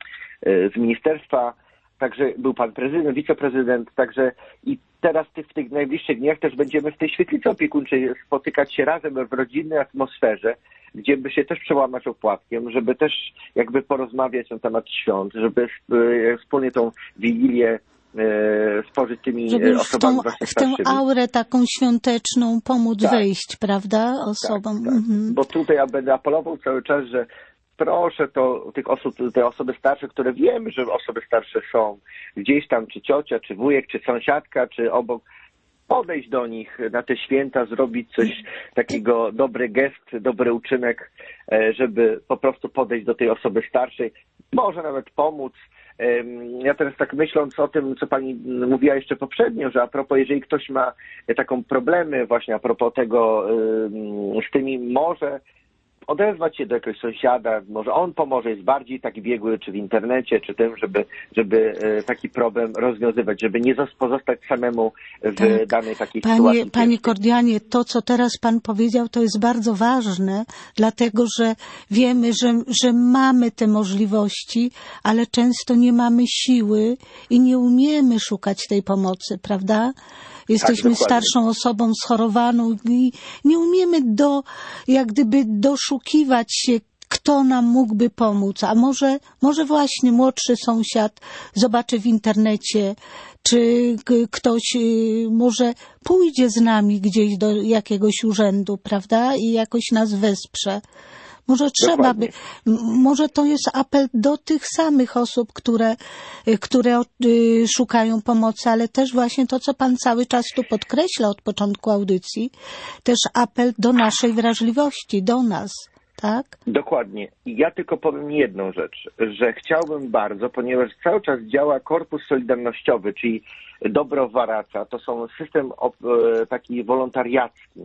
Speaker 2: z ministerstwa, także był pan prezydent, wiceprezydent, także i teraz w tych najbliższych dniach też będziemy w tej świetlicy opiekuńczej spotykać się razem w rodzinnej atmosferze, gdzie by się też przełamać opłatkiem, żeby też jakby porozmawiać na temat świąt, żeby wspólnie tą Wigilię spożyć tymi
Speaker 1: żeby
Speaker 2: osobami
Speaker 1: w tą,
Speaker 2: właśnie
Speaker 1: w tę aurę taką świąteczną pomóc
Speaker 2: tak.
Speaker 1: wejść, prawda, osobom.
Speaker 2: Tak, tak.
Speaker 1: Mhm.
Speaker 2: Bo tutaj ja będę apelował cały czas, że proszę to tych osób, te osoby starsze, które wiemy, że osoby starsze są gdzieś tam, czy ciocia, czy wujek, czy sąsiadka, czy obok, podejść do nich na te święta, zrobić coś takiego, dobry gest, dobry uczynek, żeby po prostu podejść do tej osoby starszej, może nawet pomóc. Ja teraz tak myśląc o tym, co pani mówiła jeszcze poprzednio, że a propos, jeżeli ktoś ma taką problemy właśnie a propos tego z tymi, może odezwać się do jakiegoś sąsiada, może on pomoże, jest bardziej taki biegły, czy w internecie, czy tym, żeby, żeby taki problem rozwiązywać, żeby nie pozostać samemu w tak. danej takiej
Speaker 1: panie,
Speaker 2: sytuacji.
Speaker 1: Panie Kordianie, to, co teraz pan powiedział, to jest bardzo ważne, dlatego, że wiemy, że, że mamy te możliwości, ale często nie mamy siły i nie umiemy szukać tej pomocy, prawda? Jesteśmy tak, starszą osobą schorowaną i nie umiemy do, jak gdyby doszukiwać się, kto nam mógłby pomóc. A może, może właśnie młodszy sąsiad zobaczy w internecie, czy ktoś może pójdzie z nami gdzieś do jakiegoś urzędu, prawda? I jakoś nas wesprze. Może trzeba by, może to jest apel do tych samych osób, które, które szukają pomocy, ale też właśnie to, co pan cały czas tu podkreśla od początku audycji, też apel do naszej wrażliwości, do nas, tak?
Speaker 2: Dokładnie. I ja tylko powiem jedną rzecz, że chciałbym bardzo, ponieważ cały czas działa Korpus Solidarnościowy, czyli Dobro Waraca, to są system taki wolontariacki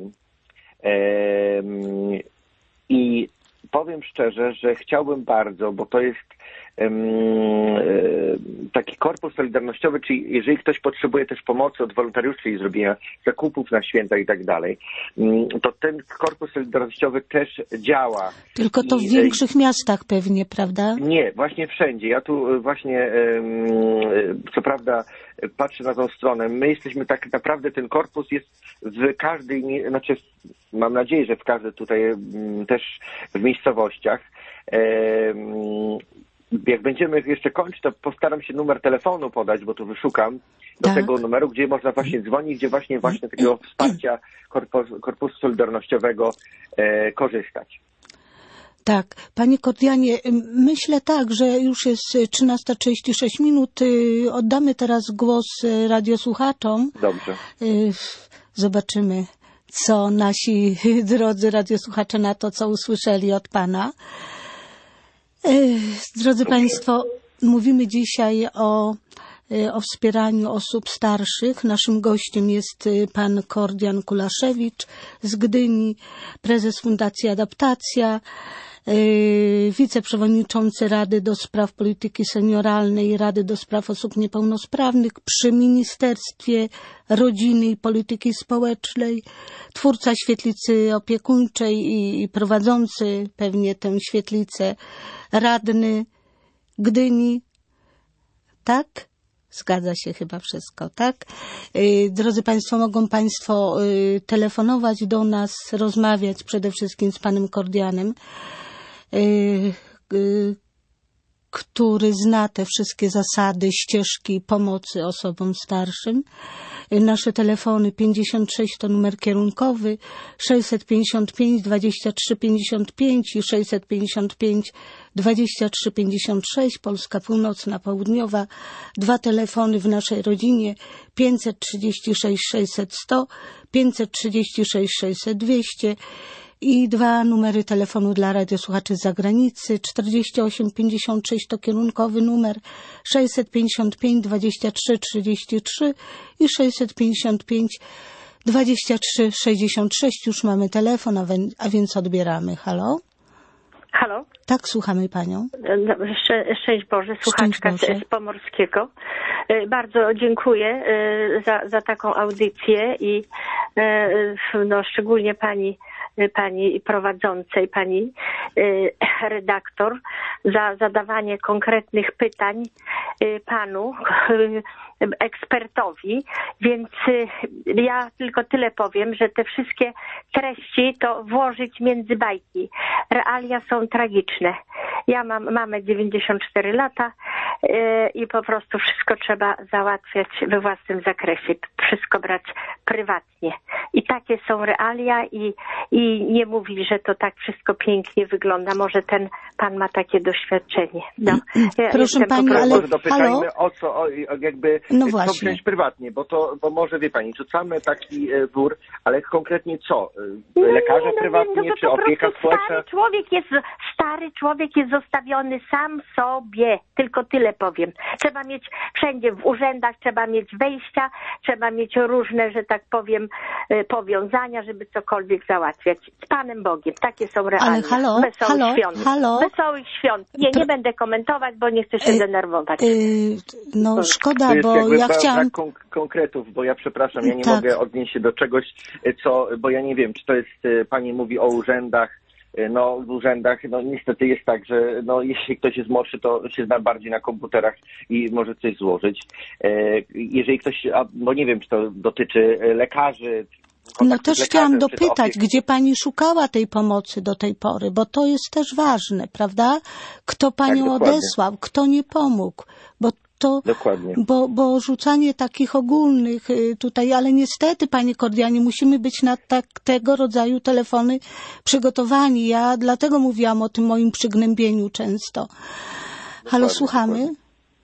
Speaker 2: i powiem szczerze, że chciałbym bardzo, bo to jest taki korpus solidarnościowy, czyli jeżeli ktoś potrzebuje też pomocy od wolontariuszy, czyli zrobienia zakupów na święta i tak dalej, to ten korpus solidarnościowy też działa.
Speaker 1: Tylko to w
Speaker 2: I,
Speaker 1: większych miastach pewnie, prawda?
Speaker 2: Nie, właśnie wszędzie. Ja tu właśnie, co prawda, patrzę na tą stronę. My jesteśmy tak naprawdę, ten korpus jest w każdej, znaczy mam nadzieję, że w każdej tutaj też w miejscowościach. Jak będziemy jeszcze kończyć, to postaram się numer telefonu podać, bo tu wyszukam do
Speaker 1: tak.
Speaker 2: tego numeru, gdzie można właśnie dzwonić, gdzie właśnie właśnie takiego wsparcia korpusu, korpusu solidarnościowego e, korzystać.
Speaker 1: Tak, panie Kordianie, myślę tak, że już jest trzynasta trzydzieści sześć minut. Oddamy teraz głos radiosłuchaczom.
Speaker 2: Dobrze.
Speaker 1: Zobaczymy, co nasi drodzy radiosłuchacze na to, co usłyszeli od pana. Drodzy Państwo, mówimy dzisiaj o, o wspieraniu osób starszych. Naszym gościem jest pan Kordian Kulaszewicz z Gdyni, prezes Fundacji Adaptacja, wiceprzewodniczący Rady do Spraw Polityki Senioralnej i Rady do Spraw Osób Niepełnosprawnych przy Ministerstwie Rodziny i Polityki Społecznej, twórca świetlicy opiekuńczej i, i prowadzący pewnie tę świetlicę radny Gdyni. Tak? Zgadza się chyba wszystko, tak? Drodzy Państwo, mogą Państwo telefonować do nas, rozmawiać przede wszystkim z panem Kordianem, który zna te wszystkie zasady, ścieżki pomocy osobom starszym. Nasze telefony pięćdziesiąt sześć to numer kierunkowy, sześćset pięćdziesiąt pięć dwadzieścia trzy pięćdziesiąt pięć i sześćset pięćdziesiąt pięć dwadzieścia trzy pięćdziesiąt sześć, Polska Północna, Południowa. Dwa telefony w naszej rodzinie, pięćset trzydzieści sześć sześćset sto, pięćset trzydzieści sześć sześćset dwieście. I dwa numery telefonu dla radiosłuchaczy z zagranicy. czterdzieści osiem pięćdziesiąt sześć to kierunkowy numer, sześćset pięćdziesiąt pięć dwadzieścia trzy trzydzieści trzy i sześćset pięćdziesiąt pięć dwadzieścia trzy sześćdziesiąt sześć. Już mamy telefon, a, we, a więc odbieramy. Halo?
Speaker 3: Halo?
Speaker 1: Tak, słuchamy panią.
Speaker 3: Sze, szczęść Boże, słuchaczka
Speaker 1: Szczęść Boże.
Speaker 3: z Pomorskiego. Bardzo dziękuję za, za taką audycję i no, szczególnie pani pani prowadzącej, pani redaktor, za zadawanie konkretnych pytań panu ekspertowi, więc ja tylko tyle powiem, że te wszystkie treści to włożyć między bajki. Realia są tragiczne. Ja mam mamę dziewięćdziesiąt cztery lata i po prostu wszystko trzeba załatwiać we własnym zakresie, wszystko brać prywatnie. I takie są realia i, i nie mówi, że to tak wszystko pięknie wygląda. Może ten pan ma takie doświadczenie. No, ja
Speaker 1: proszę pani, ale
Speaker 2: może dopytajmy
Speaker 1: halo?
Speaker 2: o co, o, jakby
Speaker 1: no
Speaker 2: co
Speaker 1: właśnie.
Speaker 2: wziąć prywatnie, bo to, bo może wie pani, rzucamy taki wór, ale konkretnie co? Lekarze
Speaker 3: nie, no,
Speaker 2: prywatnie,
Speaker 3: no, no,
Speaker 2: czy opieka społeczna?
Speaker 3: Stary człowiek jest, stary człowiek jest zostawiony sam sobie. Tylko tyle powiem. Trzeba mieć wszędzie w urzędach, trzeba mieć wejścia, trzeba mieć różne, że tak powiem, powiązania, żeby cokolwiek załatwiać. Z Panem Bogiem. Takie są realia.
Speaker 1: Ale halo,
Speaker 3: Wesołych
Speaker 1: halo,
Speaker 3: świąt.
Speaker 1: halo.
Speaker 3: Wesołych świąt. Nie, nie będę komentować, bo nie chcę się
Speaker 1: y,
Speaker 3: denerwować.
Speaker 1: Y, no szkoda,
Speaker 2: To jest
Speaker 1: bo
Speaker 2: jakby
Speaker 1: ja
Speaker 2: brak
Speaker 1: chciałam...
Speaker 2: konk- konkretów, bo ja przepraszam, ja nie
Speaker 1: Tak.
Speaker 2: mogę odnieść się do czegoś, co, bo ja nie wiem, czy to jest, pani mówi o urzędach, no w urzędach, no niestety jest tak, że no jeśli ktoś jest młodszy, to się zna bardziej na komputerach i może coś złożyć. Jeżeli ktoś, bo nie wiem, czy to dotyczy lekarzy.
Speaker 1: No też chciałam
Speaker 2: lekarzem,
Speaker 1: dopytać,
Speaker 2: opiek-
Speaker 1: gdzie pani szukała tej pomocy do tej pory, bo to jest też ważne, prawda? Kto panią
Speaker 2: dokładnie.
Speaker 1: odesłał, kto nie pomógł, bo to,
Speaker 2: Dokładnie.
Speaker 1: bo, bo rzucanie takich ogólnych y, tutaj, ale niestety, panie Kordianie, musimy być na tak, tego rodzaju telefony przygotowani. Ja dlatego mówiłam o tym moim przygnębieniu często. Halo,
Speaker 2: Dokładnie,
Speaker 1: słuchamy?
Speaker 2: dokładnie.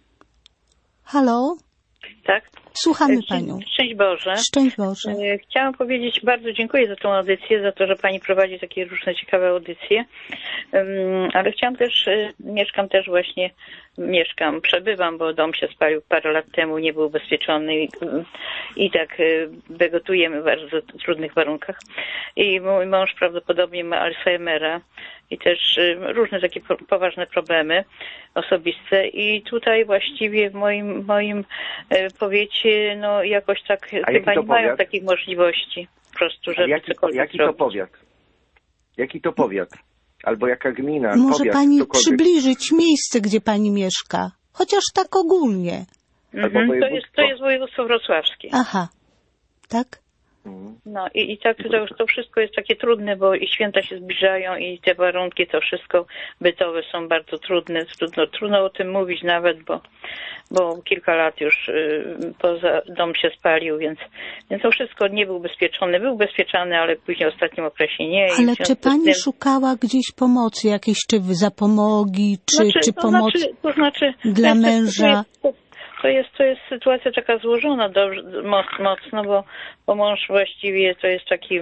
Speaker 1: Halo?
Speaker 4: Tak?
Speaker 1: Słuchamy
Speaker 4: Szczęść-
Speaker 1: panią.
Speaker 4: Szczęść Boże.
Speaker 1: Szczęść Boże.
Speaker 4: E, Chciałam powiedzieć, bardzo dziękuję za tą audycję, za to, że pani prowadzi takie różne ciekawe audycje, Ym, ale chciałam też, e, mieszkam też właśnie mieszkam, przebywam, bo dom się spalił parę lat temu, nie był ubezpieczony i, i tak wegotujemy w bardzo trudnych warunkach. I mój mąż prawdopodobnie ma Alzheimera i też różne takie poważne problemy osobiste i tutaj właściwie w moim, moim powiecie, no jakoś tak
Speaker 2: A
Speaker 4: chyba nie
Speaker 2: mają
Speaker 4: mają takich możliwości po prostu, żeby
Speaker 2: jaki,
Speaker 4: cokolwiek
Speaker 2: jaki to
Speaker 4: zrobić.
Speaker 2: powiat? Jaki to powiat? Albo jaka gmina?
Speaker 1: Może
Speaker 2: powiat,
Speaker 1: pani
Speaker 2: cokolwiek.
Speaker 1: przybliżyć miejsce, gdzie pani mieszka? Chociaż tak ogólnie.
Speaker 4: Mhm, to, jest, to jest województwo wrocławskie.
Speaker 1: Aha, tak?
Speaker 4: No i, i tak to, to wszystko jest takie trudne, bo i święta się zbliżają i te warunki, to wszystko bytowe są bardzo trudne. Trudno, trudno o tym mówić nawet, bo, bo kilka lat już y, poza dom się spalił, więc, więc to wszystko nie był ubezpieczony. Był ubezpieczany, ale później w ostatnim okresie nie.
Speaker 1: Ale czy pani
Speaker 4: tym...
Speaker 1: szukała gdzieś pomocy, jakiejś czy zapomogi, czy,
Speaker 4: znaczy,
Speaker 1: czy
Speaker 4: to
Speaker 1: pomoc
Speaker 4: znaczy, to znaczy,
Speaker 1: dla
Speaker 4: to jest,
Speaker 1: męża?
Speaker 4: To jest, to jest, to jest sytuacja taka złożona dobrze, mocno, bo, bo mąż właściwie to jest taki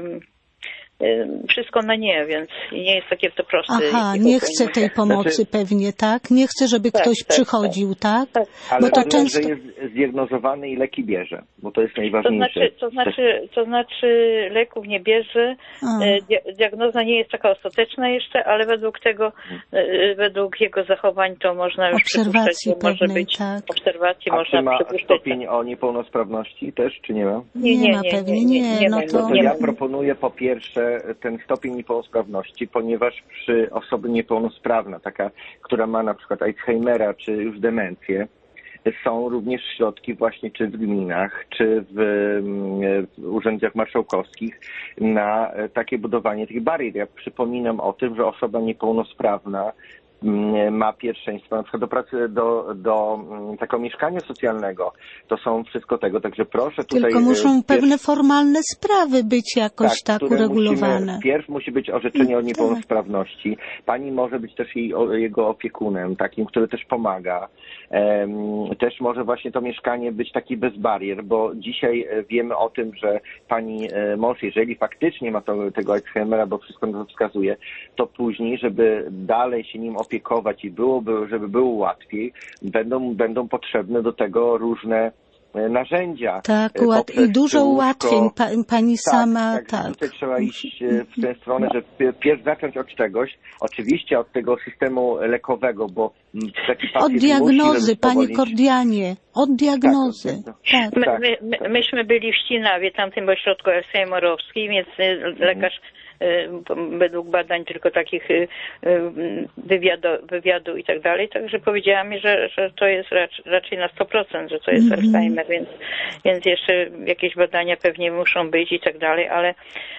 Speaker 4: wszystko na nie, więc nie jest takie to proste.
Speaker 1: Aha, nie chce tej pomocy
Speaker 2: znaczy...
Speaker 1: pewnie, tak? Nie chce, żeby
Speaker 4: tak,
Speaker 1: ktoś
Speaker 4: tak,
Speaker 1: przychodził, tak? tak?
Speaker 2: Ale
Speaker 1: bo to
Speaker 2: rozumiem,
Speaker 1: często...
Speaker 2: że jest zdiagnozowany i leki bierze, bo to jest
Speaker 4: To
Speaker 2: najważniejsze.
Speaker 4: znaczy, to znaczy, to znaczy leków nie bierze, A. diagnoza nie jest taka ostateczna jeszcze, ale według tego, według jego zachowań to można już
Speaker 1: obserwacji
Speaker 4: przypuszczać, że może być
Speaker 1: tak.
Speaker 4: obserwacji,
Speaker 2: A
Speaker 4: można
Speaker 2: czy ma
Speaker 4: przypuszczać.
Speaker 2: stopień o niepełnosprawności też, czy nie ma?
Speaker 1: Nie, nie, nie ma pewnie, nie, nie, nie
Speaker 2: no
Speaker 1: ma.
Speaker 2: to,
Speaker 1: No to
Speaker 2: ja proponuję po pierwsze ten stopień niepełnosprawności, ponieważ przy osoby niepełnosprawna, taka, która ma na przykład Alzheimera, czy już demencję, są również środki właśnie czy w gminach, czy w, w urzędach marszałkowskich na takie budowanie tych barier. Ja przypominam o tym, że osoba niepełnosprawna ma pierwszeństwo na przykład do pracy, do, do takiego mieszkania socjalnego. To są wszystko tego, także proszę tutaj...
Speaker 1: Tylko muszą pewne formalne sprawy być jakoś tak, tak uregulowane.
Speaker 2: Musimy, pierw musi być orzeczenie o niepełnosprawności. Pani może być też jej, o, jego opiekunem, takim, który też pomaga. Um, też może właśnie to mieszkanie być takie bez barier, bo dzisiaj wiemy o tym, że pani mąż, jeżeli faktycznie ma to, tego Alzheimera, bo wszystko na to wskazuje, to później, żeby dalej się nim opiekować i byłoby, żeby było łatwiej, będą, będą potrzebne do tego różne narzędzia.
Speaker 1: Tak, i dużo łóżko. ułatwień. Pa, pani tak, sama, tak. tak.
Speaker 2: Tutaj trzeba iść w tę stronę, że pierw zacząć od czegoś, oczywiście od tego systemu lekowego, bo taki pacjent
Speaker 1: od diagnozy,
Speaker 2: musi
Speaker 1: pani Kordianie, od diagnozy.
Speaker 2: Tak,
Speaker 1: tak.
Speaker 4: My, my, my, myśmy byli w Ścinawie, tamtym ośrodku alzheimerowskim, więc lekarz według badań tylko takich wywiadu, wywiadu i tak dalej, także powiedziała mi, że, że to jest raczej, raczej na sto procent, że to jest mm-hmm. Alzheimer, więc, więc jeszcze jakieś badania pewnie muszą być i tak dalej, ale,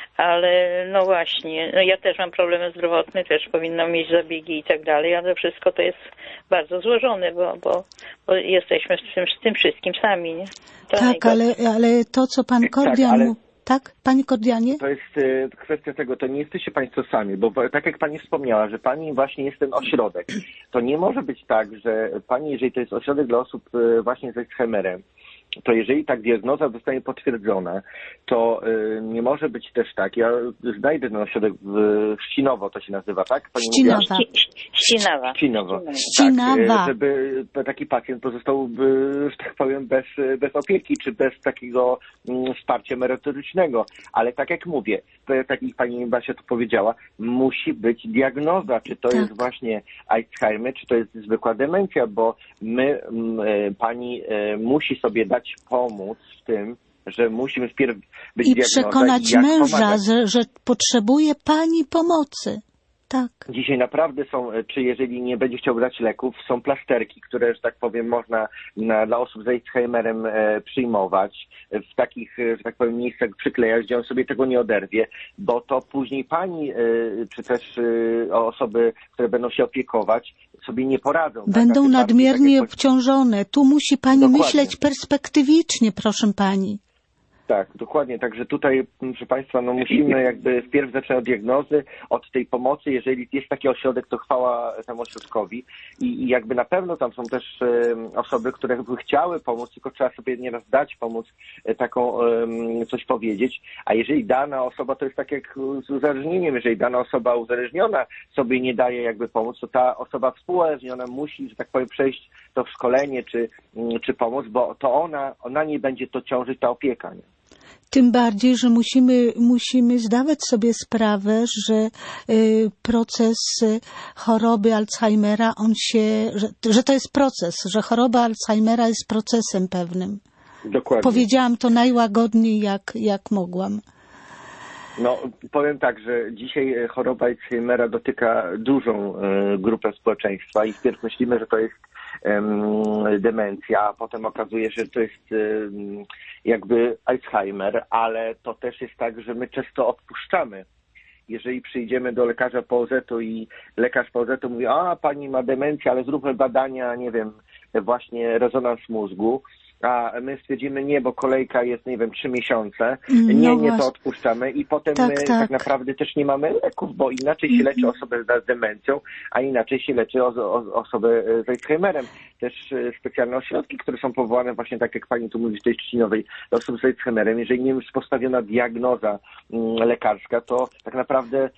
Speaker 4: ale no właśnie, no ja też mam problemy zdrowotne, też powinnam mieć zabiegi i tak dalej, ale wszystko to jest bardzo złożone, bo, bo, bo jesteśmy z tym, z tym wszystkim sami, nie? To
Speaker 1: tak, ale, ale to, co pan Kordian
Speaker 2: tak, ale...
Speaker 1: mówi, tak, Pani Kordianie?
Speaker 2: To jest y, kwestia tego, to nie jesteście Państwo sami, bo tak jak Pani wspomniała, że Pani właśnie jest ten ośrodek. To nie może być tak, że Pani, jeżeli to jest ośrodek dla osób y, właśnie z Alzheimerem, to jeżeli tak diagnoza zostanie potwierdzona, to y, nie może być też tak, ja znajdę ten ośrodek w Ścinowo, to się nazywa, tak? Pani
Speaker 1: Ścinawa.
Speaker 4: Ścinawa.
Speaker 2: Ścinowo.
Speaker 1: Ścinawa.
Speaker 2: Tak, żeby taki pacjent pozostał, że tak powiem, bez, bez opieki, czy bez takiego mm, wsparcia merytorycznego. Ale tak jak mówię, tak jak Pani Basia to powiedziała, musi być diagnoza, czy to tak. jest właśnie Alzheimer, czy to jest zwykła demencja, bo my, m, Pani m, musi sobie dać pomóc w tym, że musimy wpierw być
Speaker 1: i
Speaker 2: diagnoza
Speaker 1: przekonać
Speaker 2: i jak
Speaker 1: męża, że, że potrzebuje Pani pomocy. Tak.
Speaker 2: Dzisiaj naprawdę są, czy jeżeli nie będzie chciał brać leków, są plasterki, które, że tak powiem, można na, dla osób z Alzheimerem e, przyjmować, w takich, że tak powiem, miejscach przyklejać, gdzie on sobie tego nie oderwie, bo to później pani, e, czy też e, osoby, które będą się opiekować, sobie nie poradzą.
Speaker 1: Będą
Speaker 2: tak?
Speaker 1: nadmiernie
Speaker 2: tak,
Speaker 1: obciążone. Tu musi Pani
Speaker 2: Dokładnie.
Speaker 1: myśleć perspektywicznie, proszę Pani.
Speaker 2: Tak, dokładnie. Także tutaj, proszę Państwa, no musimy jakby wpierw zacząć od diagnozy, od tej pomocy. Jeżeli jest taki ośrodek, to chwała temu ośrodkowi. I, i jakby na pewno tam są też um, osoby, które by chciały pomóc, tylko trzeba sobie nieraz dać pomóc, taką um, coś powiedzieć. A jeżeli dana osoba, to jest tak jak z uzależnieniem, jeżeli dana osoba uzależniona sobie nie daje jakby pomóc, to ta osoba współuzależniona musi, że tak powiem, przejść to szkolenie czy, czy pomoc, bo to ona, ona nie będzie to ciążyć, ta opieka. Nie?
Speaker 1: Tym bardziej, że musimy, musimy zdawać sobie sprawę, że y, proces choroby Alzheimera, on się, że, że to jest proces, że choroba Alzheimera jest procesem pewnym.
Speaker 2: Dokładnie.
Speaker 1: Powiedziałam to najłagodniej, jak, jak mogłam.
Speaker 2: No, powiem tak, że dzisiaj choroba Alzheimera dotyka dużą y, grupę społeczeństwa i wpierw myślimy, że to jest y, demencja, a potem okazuje się, że to jest y, jakby Alzheimer, ale to też jest tak, że my często odpuszczamy. Jeżeli przyjdziemy do lekarza P O Z-u i lekarz P O Z-u mówi, a pani ma demencję, ale zróbmy badania, nie wiem, właśnie rezonans mózgu, a my stwierdzimy nie, bo kolejka jest, nie wiem, trzy miesiące,
Speaker 1: No
Speaker 2: nie, nie,
Speaker 1: właśnie.
Speaker 2: to odpuszczamy i potem
Speaker 1: Tak,
Speaker 2: my
Speaker 1: tak.
Speaker 2: tak naprawdę też nie mamy leków, bo inaczej się leczy osobę z demencją, a inaczej się leczy o, o, osobę z Alzheimerem. Też specjalne ośrodki, które są powołane właśnie tak jak pani tu mówi w tej Trzcinowej, do osób z Alzheimerem, jeżeli nie jest postawiona diagnoza mm, lekarska, to tak naprawdę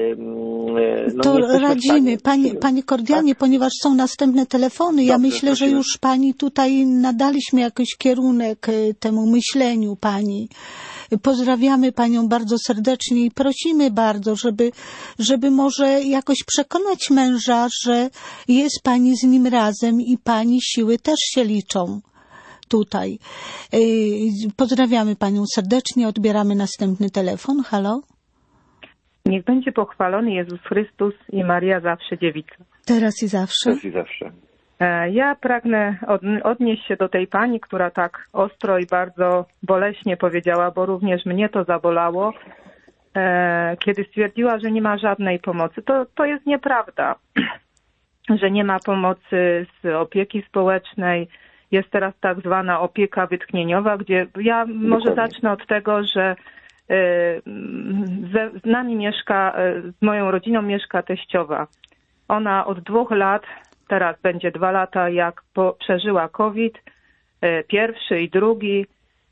Speaker 2: no,
Speaker 1: to
Speaker 2: nie
Speaker 1: radzimy, panie, panie Kordianie, tak? Ponieważ są następne telefony. Ja Dobrze, myślę, prosimy. Że już pani tutaj nadaliśmy jakiś kierunek temu myśleniu pani. Pozdrawiamy panią bardzo serdecznie i prosimy bardzo, żeby, żeby może jakoś przekonać męża, że jest pani z nim razem i pani siły też się liczą tutaj. Pozdrawiamy panią serdecznie, odbieramy następny telefon. Halo?
Speaker 5: Niech będzie pochwalony Jezus Chrystus i Maria zawsze dziewica.
Speaker 1: Teraz i zawsze.
Speaker 2: Teraz i zawsze.
Speaker 5: Ja pragnę odnieść się do tej pani, która tak ostro i bardzo boleśnie powiedziała, bo również mnie to zabolało, kiedy stwierdziła, że nie ma żadnej pomocy. To, to jest nieprawda, że nie ma pomocy z opieki społecznej. Jest teraz tak zwana opieka wytchnieniowa, gdzie ja może Dokładnie. zacznę od tego, że z, z nami mieszka, z moją rodziną mieszka teściowa. Ona od dwóch lat, teraz będzie dwa lata, jak po, przeżyła COVID, pierwszy i drugi.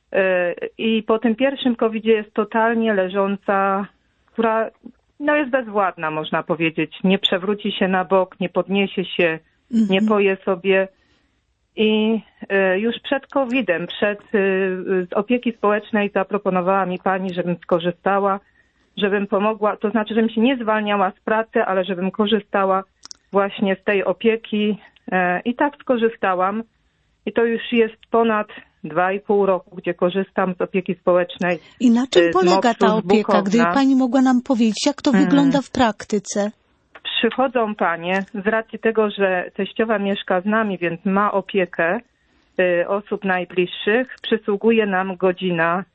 Speaker 5: I po tym pierwszym kowidzie jest totalnie leżąca, która no jest bezwładna, można powiedzieć. Nie przewróci się na bok, nie podniesie się, mm-hmm. nie poje sobie. I już przed kowidem, przed z opieki społecznej zaproponowała mi pani, żebym skorzystała, żebym pomogła, to znaczy, żebym się nie zwalniała z pracy, ale żebym korzystała właśnie z tej opieki i tak skorzystałam. I to już jest ponad dwa i pół roku, gdzie korzystam z opieki społecznej.
Speaker 1: I na czym polega ta opieka? Gdyby pani mogła nam powiedzieć, jak to hmm. wygląda w praktyce?
Speaker 5: Przychodzą panie z racji tego, że teściowa mieszka z nami, więc ma opiekę y, osób najbliższych. Przysługuje nam godzina,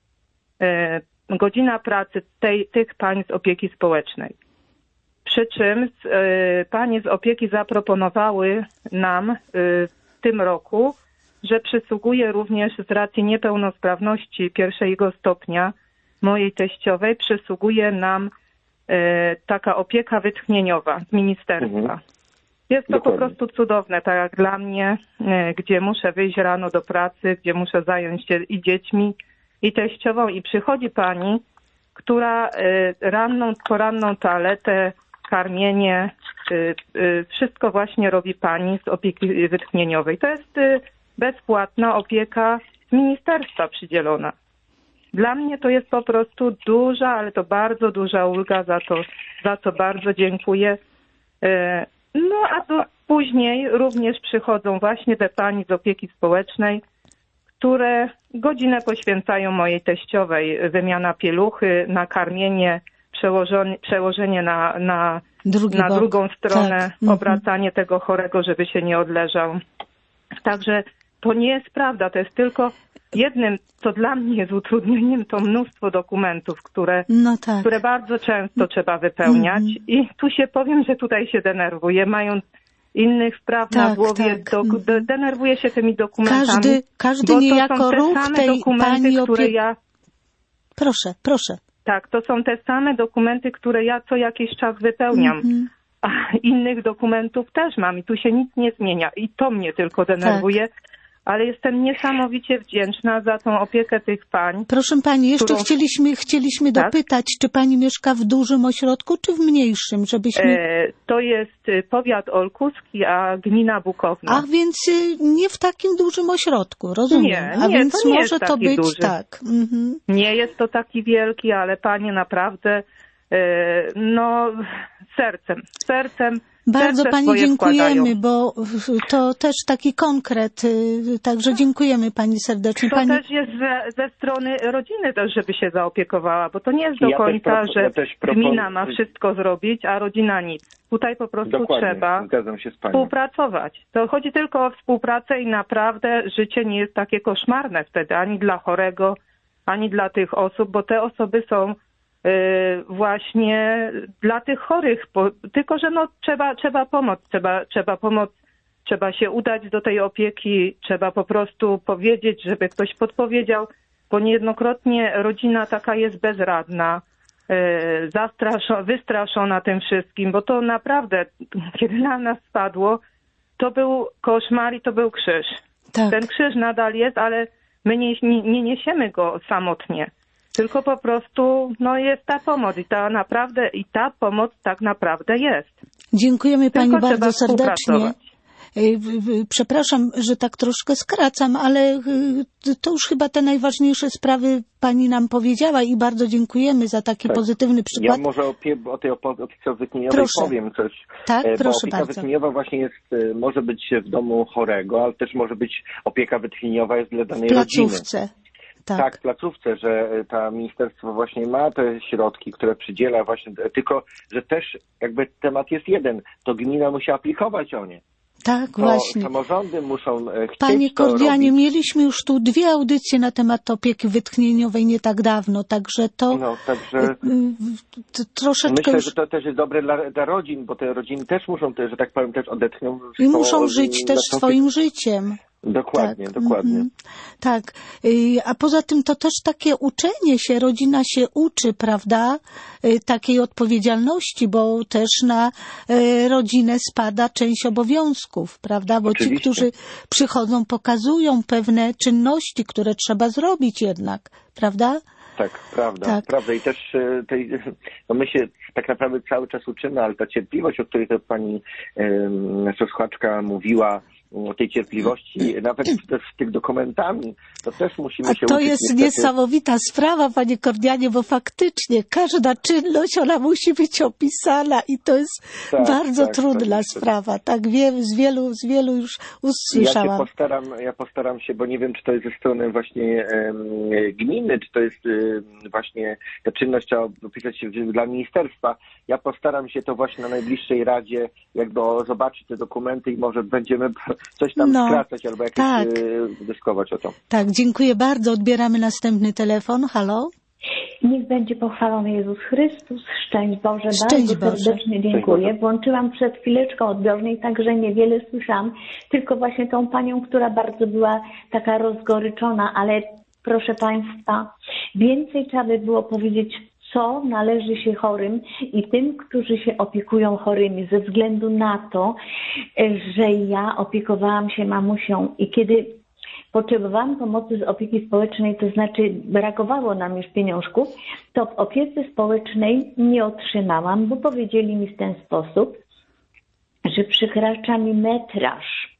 Speaker 5: y, godzina pracy tej, tych pań z opieki społecznej. Przy czym y, panie z opieki zaproponowały nam y, w tym roku, że przysługuje również z racji niepełnosprawności pierwszego stopnia mojej teściowej, przysługuje nam taka opieka wytchnieniowa z ministerstwa. Mhm. Jest to Dokładnie. Po prostu cudowne, tak jak dla mnie, gdzie muszę wyjść rano do pracy, gdzie muszę zająć się i dziećmi, i teściową, i przychodzi pani, która ranną, poranną toaletę, karmienie, wszystko właśnie robi pani z opieki wytchnieniowej. To jest bezpłatna opieka z ministerstwa przydzielona. Dla mnie to jest po prostu duża, ale to bardzo duża ulga, za to, za co bardzo dziękuję. No a to później również przychodzą właśnie te pani z opieki społecznej, które godzinę poświęcają mojej teściowej. Wymiana pieluchy, nakarmienie, przełożenie, przełożenie na, na, na drugą stronę, tak. obracanie tego chorego, żeby się nie odleżał. Także to nie jest prawda, to jest tylko jednym, co dla mnie jest utrudnieniem, to mnóstwo dokumentów, które, no tak. które bardzo często trzeba wypełniać. Mm-hmm. I tu się powiem, że tutaj się denerwuję, mając innych spraw
Speaker 1: tak,
Speaker 5: na głowie,
Speaker 1: tak.
Speaker 5: do, do, denerwuję się tymi dokumentami.
Speaker 1: Każdy, każdy
Speaker 5: bo
Speaker 1: niejako
Speaker 5: to są te
Speaker 1: ruch
Speaker 5: same
Speaker 1: tej
Speaker 5: dokumenty,
Speaker 1: pani
Speaker 5: które
Speaker 1: opie...
Speaker 5: ja...
Speaker 1: Proszę, proszę.
Speaker 5: Tak, to są te same dokumenty, które ja co jakiś czas wypełniam. Mm-hmm. A innych dokumentów też mam i tu się nic nie zmienia. I to mnie tylko denerwuje. Tak. Ale jestem niesamowicie wdzięczna za tą opiekę tych pań.
Speaker 1: Proszę pani, jeszcze
Speaker 5: którą...
Speaker 1: chcieliśmy, chcieliśmy
Speaker 5: tak?
Speaker 1: dopytać, czy pani mieszka w dużym ośrodku, czy w mniejszym, żebyśmy...
Speaker 5: E, to jest powiat olkuski, a gmina Bukowna.
Speaker 1: Ach, więc nie w takim dużym ośrodku, rozumiem.
Speaker 5: Nie,
Speaker 1: a
Speaker 5: nie,
Speaker 1: więc
Speaker 5: to nie
Speaker 1: może
Speaker 5: jest
Speaker 1: to
Speaker 5: taki
Speaker 1: być
Speaker 5: duży.
Speaker 1: tak. Mhm.
Speaker 5: Nie jest to taki wielki, ale panie naprawdę, e, no sercem, sercem.
Speaker 1: Bardzo pani dziękujemy,
Speaker 5: wkładają.
Speaker 1: bo to też taki konkret, także dziękujemy pani serdecznie.
Speaker 5: To
Speaker 1: pani...
Speaker 5: też jest ze, ze strony rodziny też, żeby się zaopiekowała, bo to nie jest do ja końca, propos, że ja propos... gmina ma wszystko zrobić, a rodzina nic. Tutaj po prostu
Speaker 2: Dokładnie,
Speaker 5: trzeba
Speaker 2: zgadzam się z panią.
Speaker 5: współpracować. To chodzi tylko o współpracę i naprawdę życie nie jest takie koszmarne wtedy, ani dla chorego, ani dla tych osób, bo te osoby są właśnie dla tych chorych, tylko że no trzeba, trzeba pomóc, trzeba, trzeba pomóc, trzeba się udać do tej opieki, trzeba po prostu powiedzieć, żeby ktoś podpowiedział, bo niejednokrotnie rodzina taka jest bezradna, zastraszona, wystraszona tym wszystkim, bo to naprawdę, kiedy na nas spadło, to był koszmar i to był krzyż. Tak. Ten krzyż nadal jest, ale my nie, nie, nie niesiemy go samotnie. Tylko po prostu no jest ta pomoc i ta naprawdę i ta pomoc tak naprawdę jest.
Speaker 1: Dziękujemy
Speaker 5: Tylko
Speaker 1: pani bardzo serdecznie. Przepraszam, że tak troszkę skracam, ale to już chyba te najważniejsze sprawy pani nam powiedziała i bardzo dziękujemy za taki tak. pozytywny przykład.
Speaker 2: Ja może opie- o tej opiece wytchnieniowej powiem coś.
Speaker 1: Tak,
Speaker 2: bo
Speaker 1: proszę
Speaker 2: opieka
Speaker 1: bardzo.
Speaker 2: wytchnieniowa właśnie jest, może być w domu chorego, ale też może być opieka wytchnieniowa jest dla danej
Speaker 1: placówce.
Speaker 2: rodziny.
Speaker 1: Tak.
Speaker 2: tak, placówce, że ta ministerstwo właśnie ma te środki, które przydziela właśnie, tylko, że też jakby temat jest jeden, to gmina musi aplikować o nie.
Speaker 1: Tak,
Speaker 2: to
Speaker 1: właśnie.
Speaker 2: Samorządy muszą chcieć
Speaker 1: Panie
Speaker 2: to
Speaker 1: Kordianie,
Speaker 2: robić.
Speaker 1: Mieliśmy już tu dwie audycje na temat opieki wytchnieniowej nie tak dawno, także to
Speaker 2: no, także
Speaker 1: troszeczkę
Speaker 2: myślę,
Speaker 1: już...
Speaker 2: że to też jest dobre dla, dla rodzin, bo te rodziny też muszą, te, że tak powiem, też odetchną.
Speaker 1: I muszą żyć też swoim życiem.
Speaker 2: Dokładnie,
Speaker 1: tak,
Speaker 2: dokładnie.
Speaker 1: Mm, tak, a poza tym to też takie uczenie się, rodzina się uczy, prawda, takiej odpowiedzialności, bo też na rodzinę spada część obowiązków, prawda, bo
Speaker 2: Oczywiście.
Speaker 1: ci, którzy przychodzą, pokazują pewne czynności, które trzeba zrobić jednak, prawda?
Speaker 2: Tak, prawda,
Speaker 1: tak.
Speaker 2: prawda i też tej, no my się tak naprawdę cały czas uczymy, ale ta cierpliwość, o której to pani nasza słuchaczka mówiła, o tej cierpliwości, nawet z tych dokumentami, to też musimy
Speaker 1: A
Speaker 2: się
Speaker 1: to
Speaker 2: uczyć.
Speaker 1: jest
Speaker 2: niestety.
Speaker 1: niesamowita sprawa, panie Kordianie, bo faktycznie każda czynność, ona musi być opisana i to jest
Speaker 2: tak,
Speaker 1: bardzo
Speaker 2: tak,
Speaker 1: trudna
Speaker 2: tak,
Speaker 1: sprawa. Tak wiem, z wielu, z wielu już usłyszałam.
Speaker 2: Ja się postaram, ja postaram się, bo nie wiem, czy to jest ze strony właśnie um, gminy, czy to jest um, właśnie ta czynność trzeba opisać się dla ministerstwa. Ja postaram się to właśnie na najbliższej radzie jakby zobaczyć te dokumenty i może będziemy coś tam no, skracać albo jakieś tak. dyskutować o to.
Speaker 1: Tak, dziękuję bardzo. Odbieramy następny telefon. Halo?
Speaker 6: Niech będzie pochwalony Jezus Chrystus. Szczęść Boże.
Speaker 1: Szczęść
Speaker 6: bardzo
Speaker 1: Boże.
Speaker 6: serdecznie dziękuję. Włączyłam przed chwileczką odbiornej, także niewiele słyszałam. Tylko właśnie tą panią, która bardzo była taka rozgoryczona, ale proszę państwa, więcej trzeba by było powiedzieć, co należy się chorym i tym, którzy się opiekują chorymi, ze względu na to, że ja opiekowałam się mamusią i kiedy potrzebowałam pomocy z opieki społecznej, to znaczy brakowało nam już pieniążków, to w opiece społecznej nie otrzymałam, bo powiedzieli mi w ten sposób, że przekracza mi metraż.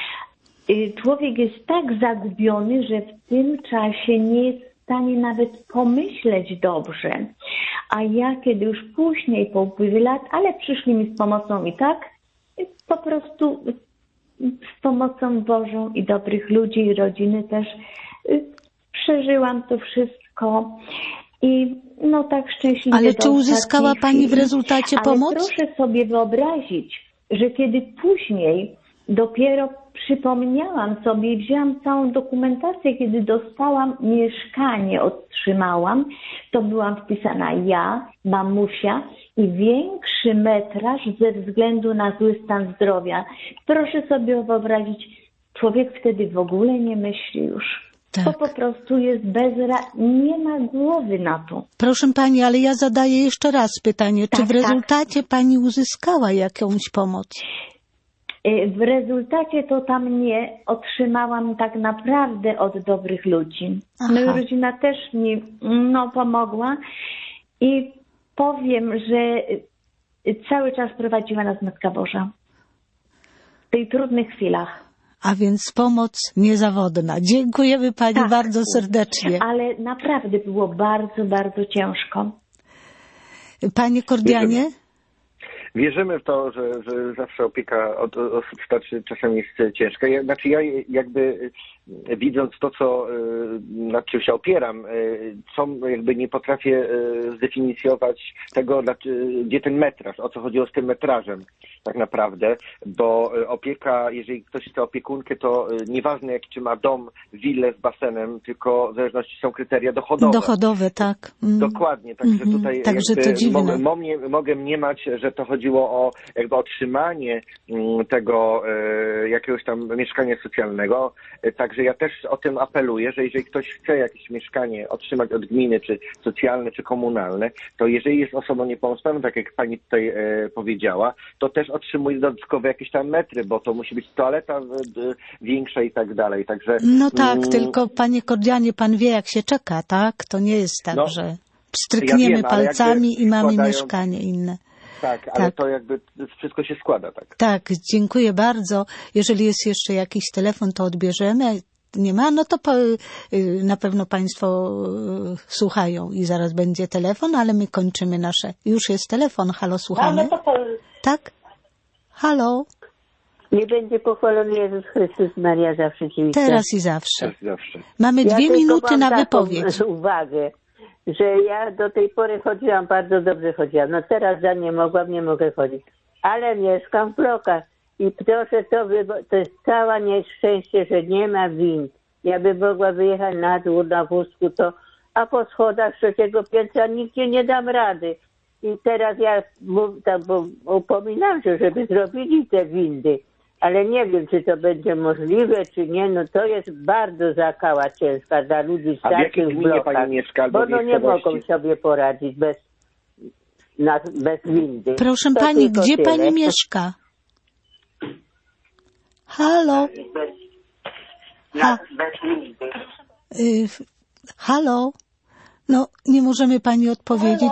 Speaker 6: Człowiek jest tak zagubiony, że w tym czasie nie jest w stanie nawet pomyśleć dobrze. A ja, kiedy już później, po upływie lat, ale przyszli mi z pomocą i tak, po prostu z pomocą Bożą i dobrych ludzi i rodziny też przeżyłam to wszystko i no tak szczęśliwie.
Speaker 1: Ale czy uzyskała pani w rezultacie
Speaker 6: ale
Speaker 1: pomoc?
Speaker 6: Proszę sobie wyobrazić, że kiedy później dopiero przypomniałam sobie i wzięłam całą dokumentację, kiedy dostałam mieszkanie, otrzymałam, to byłam wpisana ja, mamusia i większy metraż ze względu na zły stan zdrowia. Proszę sobie wyobrazić, człowiek wtedy w ogóle nie myśli już.
Speaker 1: Tak.
Speaker 6: To po prostu jest bezra... nie ma głowy na to.
Speaker 1: Proszę pani, ale ja zadaję jeszcze raz pytanie.
Speaker 6: Tak,
Speaker 1: czy w rezultacie tak. pani uzyskała jakąś pomoc?
Speaker 6: W rezultacie to tam nie otrzymałam tak naprawdę od dobrych ludzi.
Speaker 1: Aha.
Speaker 6: No i rodzina też mi no, pomogła i powiem, że cały czas prowadziła nas Matka Boża w tych trudnych chwilach.
Speaker 1: A więc pomoc niezawodna. Dziękujemy pani
Speaker 6: tak,
Speaker 1: bardzo serdecznie.
Speaker 6: Ale naprawdę było bardzo, bardzo ciężko.
Speaker 1: Panie Kordianie?
Speaker 2: Wierzymy w to, że, że zawsze opieka od osób starszych czasem jest ciężka. Ja, znaczy ja jakby widząc to, co, nad czym się opieram, co jakby nie potrafię zdefinicjować tego, gdzie ten metraż, o co chodziło z tym metrażem tak naprawdę, bo opieka, jeżeli ktoś chce opiekunkę, to nieważne jak czy ma dom, willę z basenem, tylko w zależności są kryteria dochodowe.
Speaker 1: Dochodowe, tak. Mm.
Speaker 2: Dokładnie, także
Speaker 1: Mm-hmm.
Speaker 2: tutaj
Speaker 1: także to dziwne.
Speaker 2: Mo, mo, mogę mniemać, że to chodziło o jakby otrzymanie tego e, jakiegoś tam mieszkania socjalnego, e, także ja też o tym apeluję, że jeżeli ktoś chce jakieś mieszkanie otrzymać od gminy, czy socjalne, czy komunalne, to jeżeli jest osobą niepełnosprawną, tak jak pani tutaj e, powiedziała, to też otrzymuje dodatkowe jakieś tam metry, bo to musi być toaleta e, większa i tak dalej, także...
Speaker 1: No tak,
Speaker 2: mm,
Speaker 1: tylko panie Kordianie, pan wie jak się czeka, tak? To nie jest tak,
Speaker 2: no,
Speaker 1: że strykniemy
Speaker 2: ja wiem,
Speaker 1: palcami i mamy
Speaker 2: składają...
Speaker 1: mieszkanie inne.
Speaker 2: Tak, ale
Speaker 1: tak.
Speaker 2: to jakby wszystko się składa, tak?
Speaker 1: Tak, dziękuję bardzo. Jeżeli jest jeszcze jakiś telefon, to odbierzemy. Nie ma, no to po, na pewno państwo słuchają i zaraz będzie telefon, ale my kończymy nasze. Już jest telefon. Halo, słuchamy?
Speaker 7: No, no to...
Speaker 1: Tak? Halo?
Speaker 7: Nie będzie pochwalony Jezus Chrystus, Maria zawsze ci
Speaker 1: Teraz i zawsze.
Speaker 2: Teraz i zawsze.
Speaker 1: Mamy
Speaker 7: ja
Speaker 1: dwie minuty
Speaker 7: mam
Speaker 1: na
Speaker 7: taką
Speaker 1: wypowiedź.
Speaker 7: uwagę, że ja do tej pory chodziłam, bardzo dobrze chodziłam. No teraz ja nie mogłam, nie mogę chodzić. Ale mieszkam w blokach. I proszę sobie, bo to jest całe nieszczęście, że nie ma wind. Ja bym mogła wyjechać na dół, na wózku, to, a po schodach trzeciego piętra nigdzie nie dam rady. I teraz ja mów, tak, bo upominam się, żeby zrobili te windy. Ale nie wiem, czy to będzie możliwe, czy nie. No to jest bardzo zakała ciężka dla ludzi
Speaker 2: starszych. A w jakiej
Speaker 7: w
Speaker 2: gminie
Speaker 7: blokach,
Speaker 2: pani mieszka?
Speaker 7: bo no nie mogą sobie poradzić bez, na, bez windy.
Speaker 1: Proszę
Speaker 7: to
Speaker 1: pani, gdzie
Speaker 7: tyle.
Speaker 1: pani mieszka? Halo? Ha. Y, halo? No, nie możemy pani odpowiedzieć,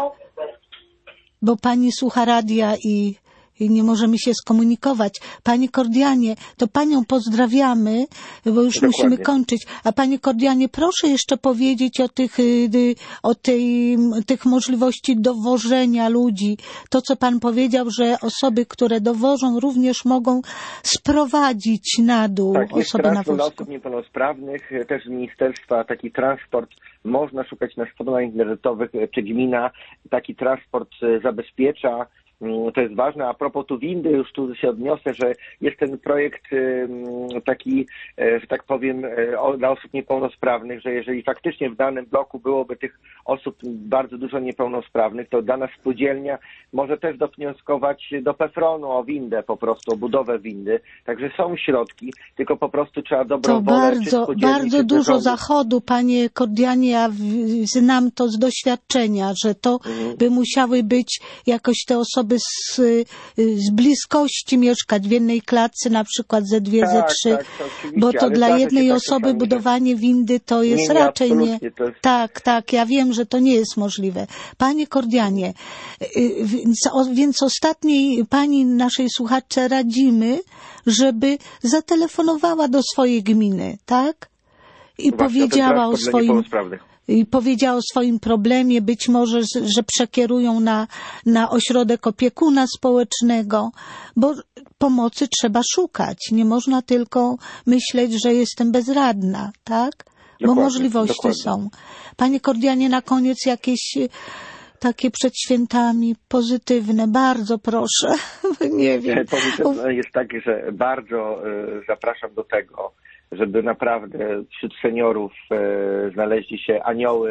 Speaker 1: bo pani słucha radia i i nie możemy się skomunikować. Panie Kordianie, to panią pozdrawiamy, bo już
Speaker 2: Dokładnie.
Speaker 1: musimy kończyć. A panie Kordianie, proszę jeszcze powiedzieć o tych, o tej, tych możliwości dowożenia ludzi. To, co pan powiedział, że osoby, które dowożą, również mogą sprowadzić na dół
Speaker 2: tak,
Speaker 1: osoby na
Speaker 2: wózku. Dla
Speaker 1: wózku.
Speaker 2: osób niepełnosprawnych, też z ministerstwa taki transport można szukać na stronach internetowych, czy gmina taki transport zabezpiecza. To jest ważne. A propos tu windy, już tu się odniosę, że jest ten projekt taki, że tak powiem, dla osób niepełnosprawnych, że jeżeli faktycznie w danym bloku byłoby tych osób bardzo dużo niepełnosprawnych, to dana spółdzielnia może też downioskować do PFRON-u o windę po prostu, o budowę windy. Także są środki, tylko po prostu trzeba dobrą
Speaker 1: to
Speaker 2: wolę.
Speaker 1: bardzo, bardzo dużo zachodu, panie Kordianie, ja znam to z doświadczenia, że to mhm. by musiały być jakoś te osoby Z, z bliskości mieszkać w jednej klatce, na przykład ze dwie,
Speaker 2: tak,
Speaker 1: ze trzy,
Speaker 2: tak, to
Speaker 1: bo to dla jednej
Speaker 2: tak
Speaker 1: osoby
Speaker 2: czasami,
Speaker 1: budowanie windy to jest
Speaker 2: nie, nie,
Speaker 1: raczej nie...
Speaker 2: jest...
Speaker 1: Tak, tak, ja wiem, że to nie jest możliwe. Panie Kordianie, więc, więc ostatniej pani naszej słuchaczce radzimy, żeby zatelefonowała do swojej gminy, tak? I Właśnie powiedziała o swoim... I powiedziała o swoim problemie, być może, że przekierują na, na ośrodek opiekuna społecznego, bo pomocy trzeba szukać. Nie można tylko myśleć, że jestem bezradna, tak? Bo
Speaker 2: dokładnie,
Speaker 1: możliwości
Speaker 2: dokładnie.
Speaker 1: są. Panie Kordianie, na koniec jakieś takie przed świętami pozytywne, bardzo proszę. Nie wiem.
Speaker 2: Pozytywne jest takie, że bardzo zapraszam do tego, żeby naprawdę wśród seniorów e, znaleźli się anioły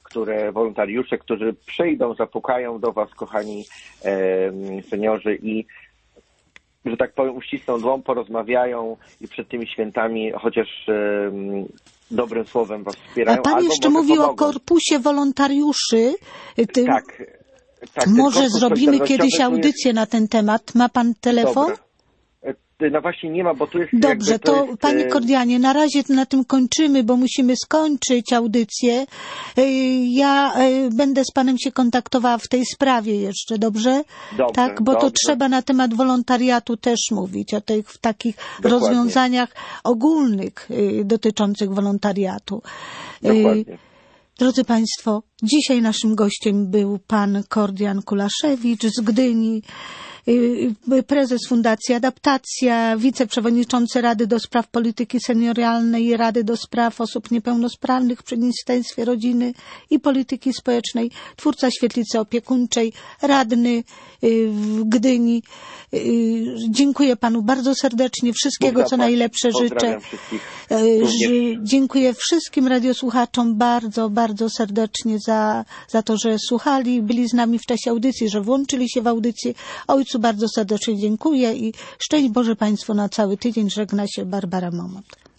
Speaker 2: które wolontariusze, którzy przyjdą, zapukają do was, kochani e, seniorzy i, że tak powiem, uścisną dłoń, porozmawiają i przed tymi świętami chociaż e, dobrym słowem was wspierają.
Speaker 1: A pan
Speaker 2: albo
Speaker 1: jeszcze
Speaker 2: może
Speaker 1: mówił
Speaker 2: pomogą.
Speaker 1: o korpusie wolontariuszy. Ty...
Speaker 2: Tak. tak ten
Speaker 1: Może
Speaker 2: korpus
Speaker 1: zrobimy
Speaker 2: solidarnościowy
Speaker 1: kiedyś
Speaker 2: tu jest-
Speaker 1: audycję na ten temat. Ma pan telefon?
Speaker 2: Dobra. No właśnie nie ma, bo tu jest...
Speaker 1: Dobrze,
Speaker 2: jakby
Speaker 1: to
Speaker 2: jest,
Speaker 1: Panie
Speaker 2: e,
Speaker 1: Kordianie, na razie na tym kończymy, bo musimy skończyć audycję. E, Ja e, będę z Panem się kontaktowała w tej sprawie jeszcze, dobrze?
Speaker 2: Dobrze,
Speaker 1: Tak, bo to
Speaker 2: dobrze.
Speaker 1: trzeba na temat wolontariatu też mówić, o tych w takich
Speaker 2: Dokładnie.
Speaker 1: rozwiązaniach ogólnych e, dotyczących wolontariatu. E,
Speaker 2: Dokładnie.
Speaker 1: Drodzy Państwo, dzisiaj naszym gościem był Pan Kordian Kulaszewicz z Gdyni, prezes Fundacji Adaptacja, wiceprzewodniczący Rady do Spraw Polityki Seniorialnej i Rady do Spraw Osób Niepełnosprawnych przy Ministerstwie Rodziny i Polityki Społecznej, twórca świetlicy opiekuńczej, radny w Gdyni. Dziękuję Panu bardzo serdecznie, wszystkiego co najlepsze życzę. Dziękuję wszystkim radiosłuchaczom bardzo, bardzo serdecznie za, za to, że słuchali, byli z nami w czasie audycji, że włączyli się w audycję. Ojcu bardzo serdecznie dziękuję i szczęść Boże Państwu na cały tydzień. Żegna się Barbara Momot.